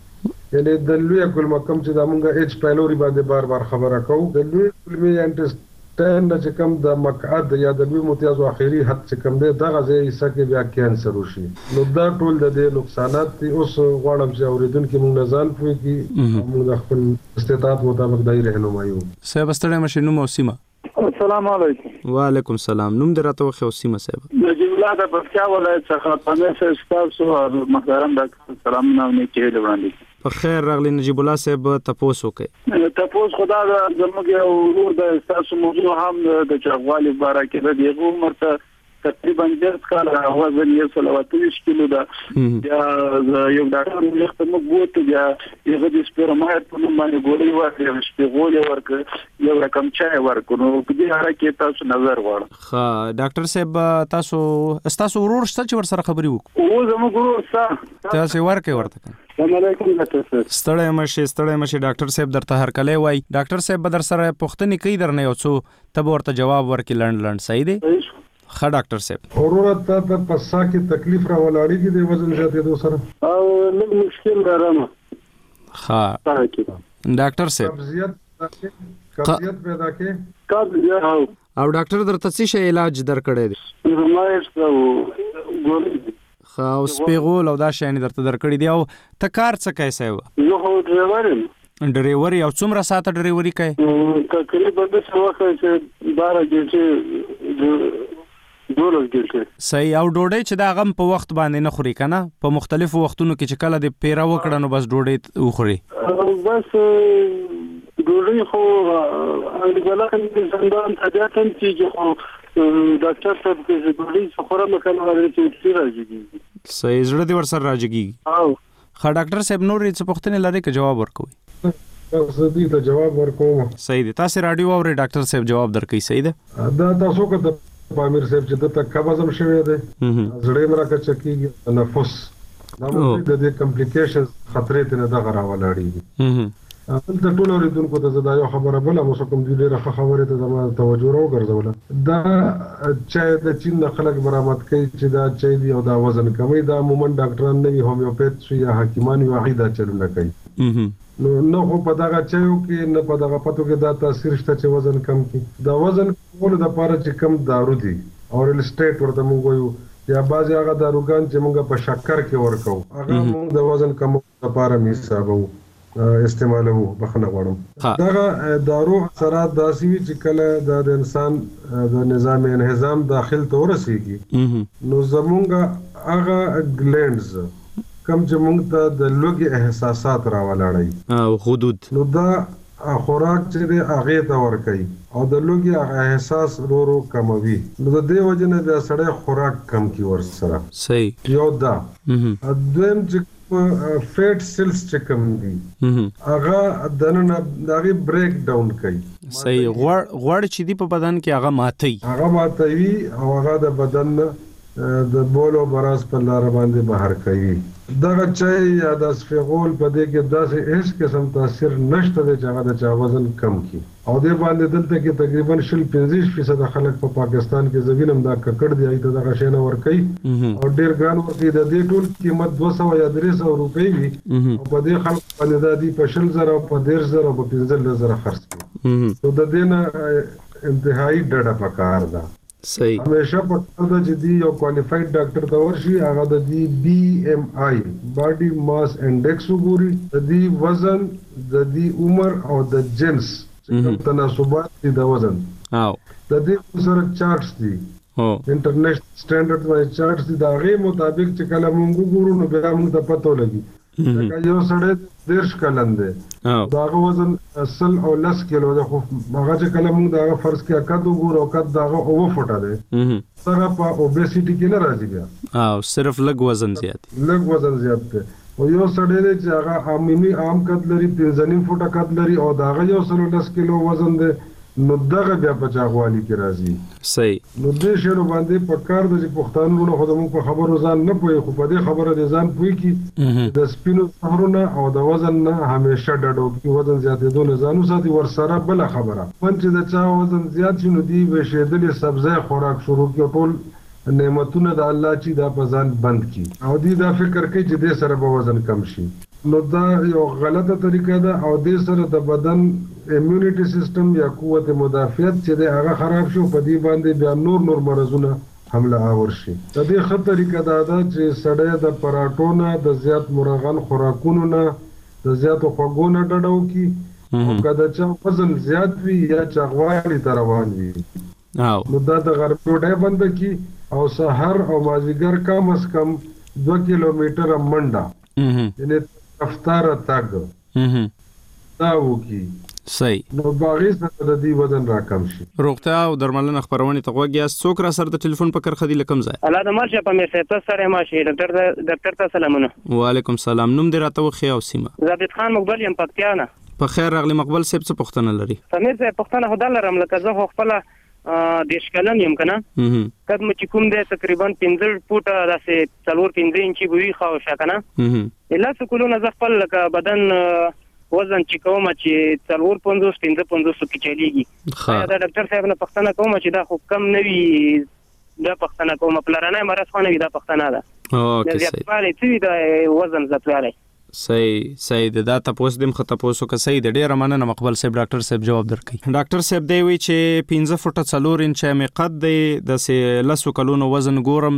یعنی د لوی کولمه کم چې د مونږه ایچ پایلوري باندې بار بار خبره کوو د لوی کولمه انټسټاین چې کم د مقعد یا د لوی متیاز اخیری حد چې کم دی دغه ځای حصہ کې بیا کینسر وشي نو دا ټول د دې نقصانات دي. اوس غواړم چې اوریدونکو موږ نه ځان پوي کی موږ د خپل استطاعت مطابق دای رهنمایي وکړو. صاحب ستړی مشینو موسیمه. السلام علیکم. وعلیکم السلام. نوم دراته خو سیمه صاحب. نجیب الله د پکتیا ولایت څخه پنځه سټاف او محترم ډاکټر سلام نو نه کېږي وړاندې. په خیر راغلی نجیب الله صاحب تاسو کوي. تاسو خدا زموږ یو ورور د تاسو موضوع هم د چغوالي باره کې د یو عمر ته تقریبا 10 کال وزن یې 130 کیلو ده. یا یو ډاکټر وخت موږ بوته یا یو د سپرمایټ په نوم باندې ګولې ورکړې شپږولې ورکړ یو رقم چای ورکړو نو په دې اړه کې تاسو نظر غواړم. ها ډاکټر صاحب تاسو ورور شته چې ور سره خبري وکړو. او زموږ ورور سره تاسو ورکه ورته. السلام علیکم ډاکټر صاحب. ستړی مشه ډاکټر صاحب درته هر کله وای. ډاکټر صاحب بدر سره پوښتنه کوي درنه یو څو تب ورته جواب ورکړي لند صحیح دی. ښه ډاکټر صاحب اورونه ته په سا کې تکلیف را ولاړی کې د وزن زیاتېدو سره او لږ مشکل راځم. ها ډاکټر صاحب قبضیت پیدا کې قبضیت او ډاکټر درته څه علاج درکړی دی؟ رمایش او ګولې. ها او سپیغول او دا شین درته درکړی دی. او ته کار څه کوي صاحب؟ زه خو ډرایور یم. ډرایور یو څومره ساعت ډرایوري کوي؟ تقریبا د څه وخت چې 12 غنټې صحیح. او ډوډۍ چې دا غم په وخت باندې نه خوري کنه په مختلفو وختونو کې چې کله د پیرا وکړه نو بس ډوډۍ وخوري. بس ډوډۍ خو انګلا کې زندان تجاتن چې خو ډاکټر صاحب کې ډوډۍ خورم کنه ورته چې راځي. صحیح زړه دې ور سره راځي. او خا ډاکټر صاحب نور څه پوښتنه لري که جواب ورکوي؟ زه دې جواب ورکوم. صحیح دی. تاسو رادیو اوري ډاکټر صاحب جواب درکې صحیح ده. دا تاسو کو پامیر صاحب چې د قبضم شوی دی زړه مرکه چکیږي نفس دا مو د دې کمپلیکیشنز خطرې ته نه دا غراولاړي. دلته ټول اوریدونکو ته زدا یو خبره بل مو کوم دی ډیره خبره ته زموږ توجه راوګرځوله. دا چې د چین نه خلک برآمد کوي چې دا چې دی او دا وزن کمی دا عموما ډاکټران نه وي هومیوپیت شي یا حکیمان یو عقیده چلونه کوي. نو خو په دغه چایو کې نه په دغه پتو کې دا تاثیر شته چې وزن کم کی. دا وزن کولو د پاره چې کم دارو دي او السټیټ ورته موږ وایو یا بعضی هغه داروګان چې موږ په شکر کې ورکو هغه موږ د وزن کم لپاره حسابو استعمالو بخنه غواړم. دغه دارو اثرات داسې وي چې کله د انسان د نظام انهضام داخل ته ورسیږي نو زمونږ هغه ګلینډز کم چې موږ ته د لوګي احساسات راولاړي او حدود نو دا خوراک چې د هغه ته ور کوي او د لوګي احساس ورو کموي نو د دې وجه نه د سړی خوراک کم کی ور سره صحیح یو دا دویم چې فیټ سیلز چې کم دي هغه دنه دغه بریک ډاون کوي. صحیح. غوړ چې دی په بدن کې هغه ماتوي او هغه د بدن د بولو براز په لار باندې بهر کوي. دغه چای یا د سفیغول په دې کې داسې هیڅ قسم تاثیر نشته چې هغه د چا وزن کم کی او دې باندې دلته کې تقریبا 45% خلک په پاکستان کې زوینم دا ککړ دی ایته دغه شینه ور کوي او ډیر ګران ورته د دې ټول قیمت 200 یا 300 روپۍ وي او په دې خلک باندې د دې په 10000 او په 15000 او په 15000 خرڅ کوي. نو د دې نه انتهایی ډډه پکار ده. صحیح. همیشه په تاسو چې دی یو کوالفاید ډاکټر ته ورشي هغه د دی BMI باډي ماس انډیکس وګوري د دی وزن د دی عمر او د جنس تناسبات دي د وزن او د دې سره چارټس دي انټرنیشنل سټانډرډ باندې چارټس دي دا غي مطابق چې کله موږ وګورو نو بیا موږ ته پته لګي دا یو سړی 10 کلن دی دا وزن اصل او 10 کیلو ده خو هغه چې کله موږ دا فرض کې اکد وګورو اکد دا او فټه ده سره په اوبېسيټي کې نه راځي بیا او صرف لږ وزن زیات دی او یو سړی دی چې هغه عام قد لري 3.5 فټه قد لري او دا یو 10 کیلو وزن دی نو دغه بیا په چاغوالي کې راځي. صحیح. نو دې شنو باندې په کار د پښتانونو خو موږ په خبرو ځان نه پوي خو په دې خبره دې ځان پوي کی د سپینو سفرونه او د وزن نه همیشه ډډو کی وزن زیاتېدو نه ځانو ساتي ور سره بل خبره پنځه د چا وزن زیات شنو دی وشیدلې سبزی خوراک شروع کی ټول نعمتونه د الله چې دا په ځان بند کی او دی دا فکر کوي چې دې سره به وزن کم شي نو دا یو غلطه طریقه ده او د سره د بدن امیونټي سیستم یا قوت مدافعت چې د هغه خراب شو په دې باندې بیا نور مرزونه حمله آور شي. د دې ښه طریقه دا ده چې سړی د پراټونه د زیات مرغن خوراکونو نه د زیاتو خوږو نه ډډه وکړي او که د چا وزن زیات وي یا چاغوالي ته روان وي نو دا د غرمې ډوډۍ بنده کړي او سحر او مازدیګر کم از کم 2 کیلومتره منډه یعنې رفتاره تګ دا وکړي. صحیح. نو باغې سره د دې وزن راکم شي. روغتیا او درملنه خبرونه ته غوږ یاست. څوک را سره د ټلیفون په کرخه دی لکم ځای؟ الله د مرشه په مې ته سره ماشي ډاکټر ته سلامونه. وعلیکم سلام. نوم دې راته وخی او سیمه؟ ثابت خان مقبل یم پکتیا نه. په خیر راغلی مقبل صاحب څه پوښتنه لري؟ سمیر صاحب پوښتنه خدای لرم لکه زه خپل د شکلن یم کنه کدم چې کوم دی تقریبا 15 فوټه داسې 4-5 انچي بوي خو شکنه اله سکولونه ز خپل لکه بدن وزن چې کوم چې 4-5 کې چلیږي. دا ډاکټر صاحب نه پښتنه کوم چې دا خو کم نه وي دا پښتنه کوم پلرانه مرز خو نه وي دا پښتنه ده. اوکې صحیح. زیاتوالی چې دا وزن زیاتوالی صحیح د دا تاسو دم خطه پوسو که صحیح د ډیره مننه مقبل صاحب ډاکټر صاحب جواب درکړي. ډاکټر صاحب دی وی چې 15 فوټه 4 انچه مې قد دی د سه لسو کلونو وزن ګورم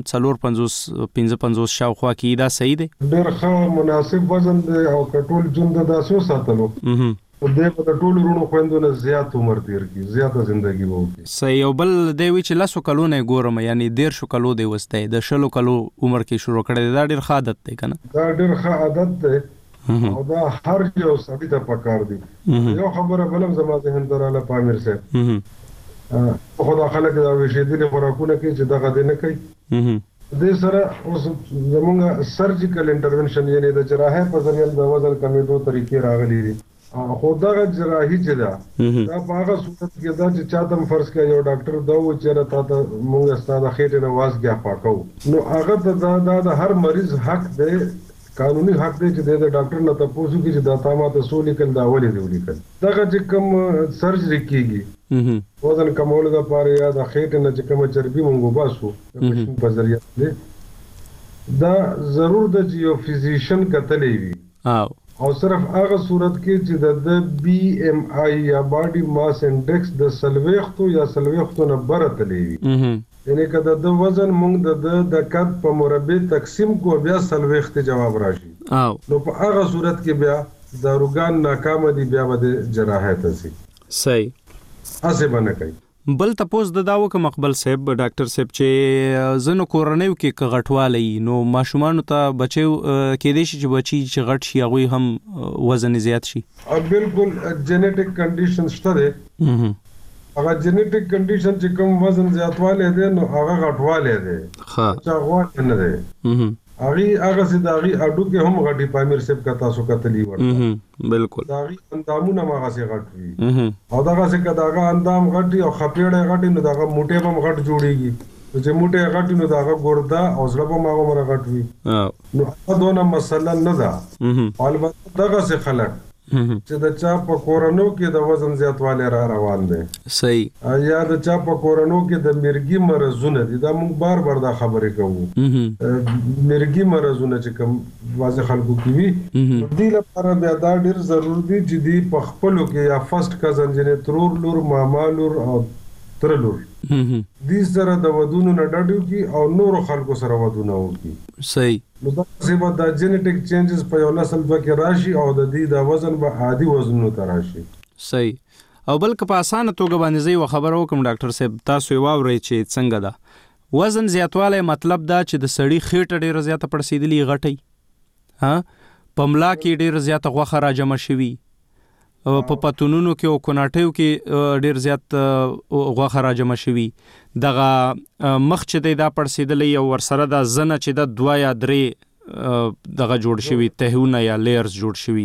4-5 شاوخوا کې دا صحیح دی؟ ډیر ښه مناسب وزن دی او کټول جون د 10 ساتلو د په ټولو رونو خويندونه زیات عمر تیر کی زیاته ژوندۍ وو. صحیح. او بل دی وی چې لسو کلونه ګورم یعنی 1.5 کلو دی وسته د 10 کلو عمر کې شروع کړی دا ډیر ښه عادت دی کنه؟ دا ډیر ښه عادت دی او دا هر یو سړی ته پکار دی. یو خبره بلم زما ذهن دراله پامیر صاحب خدا خلک دا وشیدلې خوراکونه کې چې دغه دی نه کوي د سره اوس زمونږ سرجیکل انټرونشن یعنی د جراحي په ذریعہ د وزن کمیدو طریقې راغلي دي. خو دغه جراحي چې دا په هغه صورت کې دا چې چاته فرض کړي یو ډاکټر دا و چې راته ته مونږ ستاسو خېټه نه وازګه پاکو نو هغه ته دا هر مریض حق دی قانوني حق دی چې د ډاکټر نه تاسو کې چې دا تاسو ته لیکل دا ولې دی لیکل دغه چې کوم سرجري کیږي وزن کمول لپاره یا د خېټه نه چې کوم چربي مونږ باسو ماشين په ذریعہ دی دا ضرور د یو فزیشن کتلې وي او صرف هغه صورت کې چې د BMI یا باډي ماس انډیکس د سلويختو یا سلويختو نه برتلې وي یعنی کله د وزن مونږ د قد په مربع تقسیم کو بیا سلويخت جواب راشي نو په هغه صورت کې بیا داروګان ناکام دي بیا د جراحت تاسي. صحیح. اسه باندې کوي. بل تاسو د داو کوم مقبل صاحب ډاکټر صاحب چې زنو کورنیو کې غټوالي نو ماشومان ته بچو کې دي چې بچي چې غټ شي هغه هم وزن زیات شي. بالکل جنیټیک کنډیشن شته ده. هغه جنیټیک کنډیشن چې کوم وزن زیاتواله ده نو هغه غټواله ده. ها. چاغواله نه ده. هغه سیداغي اډو کې هم غټي پامیر سیب کا تاسو کتلی ورته. بالکل. داغي اندامونه ماغه سي غټ وي. او داغه سي کداغه اندام غټي او خپېړې غټي نو داغه موټه هم غټ جوړيږي. چې موټه غټي نو داغه ګوردا او زړه په ماغه مر غټ وي. نو دا دونه مسله نه ده. البته داغه سي خلک چې د چا په کورونو کې د وزن زیاتوالی را روان دي. صحیح. یا د چا په کورونو کې د مرګي مرزونه دي دا موږ بار دا خبرې کوو. مرګي مرزونه چې کوم واځي خلکو کې وي دې لپاره بیا دا ډیر ضروري دي چې دی په خپلو کې یا فرست کزن جنې ترور لور ماما لور او تر لور دې سره د ودونو نه ډډو کې او نور خلکو سره ودونه وکي. صحیح. نو دا سبا د جنیټیک چینجز په یو نسل کې راشي او د دې د وزن به عادي وزنونو ته راشي. صحیح. او بلکې په اسانه توګه باندې زی خبرو کوم ډاکټر صاحب تاسو یې واورئ چې څنګه ده وزن زیاتواله مطلب دا چې د سړی خېټه ډیره زیاته پړسېدلی غټي پملا کې ډیره زیاته غوخه را جمع شوی په پتونونو کې او کوناټیو کې ډیر زیات غوخه را جمع شوی دغه مخ چې دا پړسېدلی او ورسره د زنه چې د 2 یا 3 دغه جوړ شوی تهونه یا لیرز جوړ شوی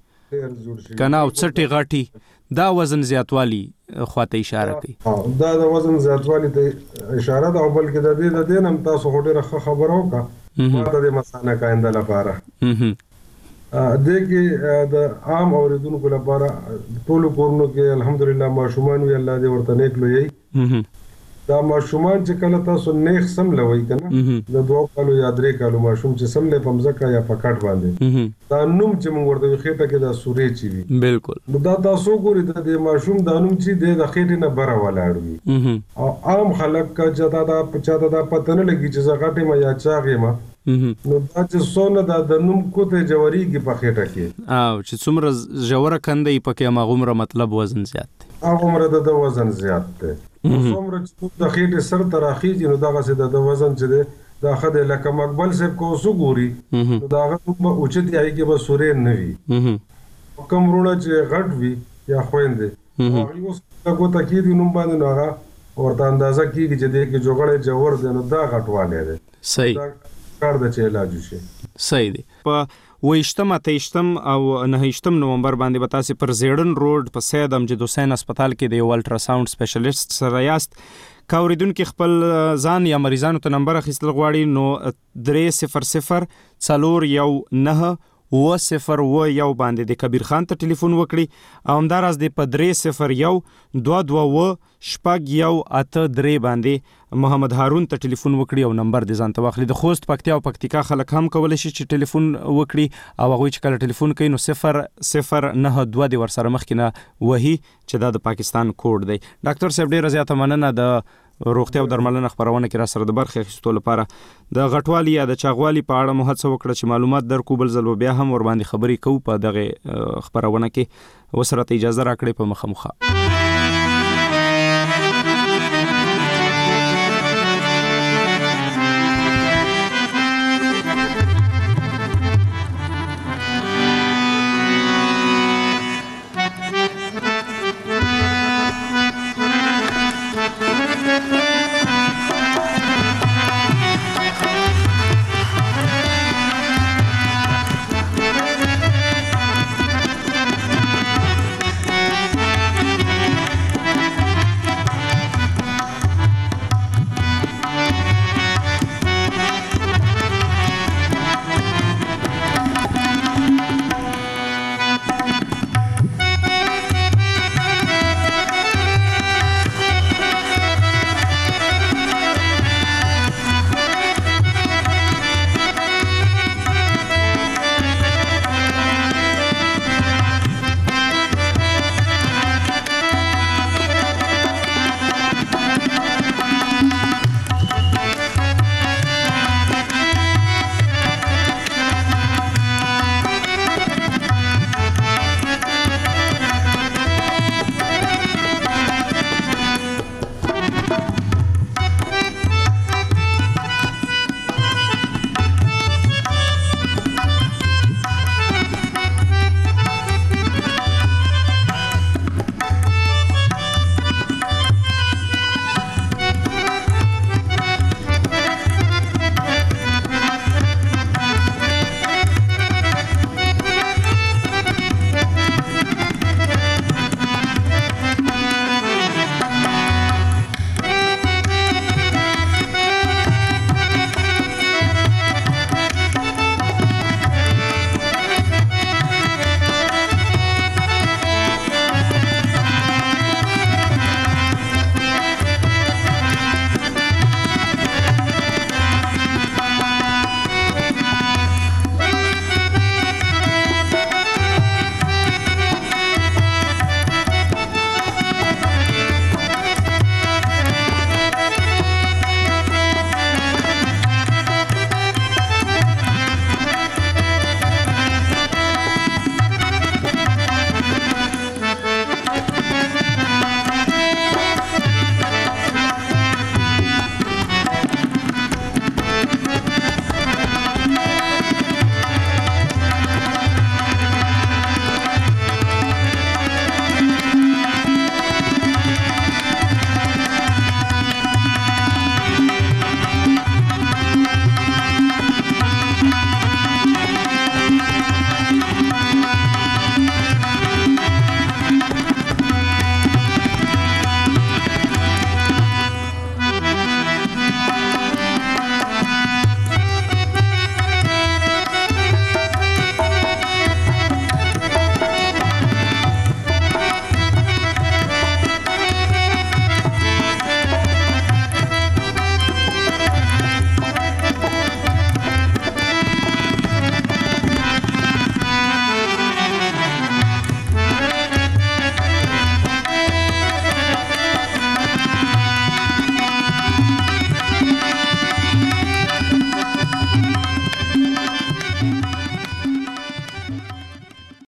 پکې کنه او څټي غټي دا وزن زیاتوالی خواته اشاره کوي. دا د وزن زیاتوالی ته اشاره ده او بلکې د دې نم تاسو هډه خبرو کا ماته د مسانه کاینده لپاره د کې د عام اوریدونکو لپاره ټول کورونو کې الحمدلله ماشومان وی الله دې ورته نیک لوی دا ماشومان چې کله تاسو نیخ سم لوي کنه د 2 کالو یا 3 کالو ماشوم چې سم له پمزکا یا پکټ باندې دا نوم چې موږ ورته خېټه کې دا سورې چي وي بالکل نو دا تاسو ګوري د ماشوم دا نوم چې د خېټې نه بره ولاړ وي او عام خلک کا جدا دا پچا دا پته نه لګي چې زغټه ما یا چاغه ما نو دا چې سونه دا د نوم کوته جوړیږي په خېټه کې او چې څومره جوړه کندې پکې ماغومره مطلب وزن زیات دی هغه د وزن زیات دی څومره چې د خېټې سر تراخیږي نو دغه څه د وزن چې دی دا خدای لکه مقبل صاحب کو وګوري نو دا هغه په اوچت دی کې به سورې نه وي کوم رونه چې غټ وي یا خويندې هغه اوس دغه تکې دی نوم باندې نه هغه ورته اندازه کیږي چې د کې جوړه جوړ دی نو دا غټواله دی صحیح کار د چې علاج شي صحیح دی په 28 او 9 نومبر باندې به تاسو پر زیړن روډ په سید امجد حسین هسپتال کې د یو الټراساوند سپیشلیست سره یاست کاوریدونکو خپل ځان یا مریضانو ته نمبر اخیستل غواړي نو 300 4 یو 9 و01 باندې د کبیر خان ته ټلیفون وکړي او همداراز د 301 222 شپږ یو اته درې باندې محمد هارون ته ټلیفون وکړي او نمبر د ځان ته واخلي د خوست پکتیا او پکتیکا خلک هم کولای شي چې ټلیفون وکړي او هغه چې کله ټلیفون کوي نو 0092 د ورسره مخکینه وਹੀ چې دا د پاکستان کوډ دی ډاکټر صاحب ډیره زیاته مننه د روغتیا او درملنه خبرونه کې را سره د برخه اخیستو لپاره د غټوالي یا د چاغوالي په اړه مو هڅه وکړه چې معلومات درکو بل ځل بیا هم ور باندې خبرې کوو په دغه خبرونه کې وسره ته اجازه راکړې په مخه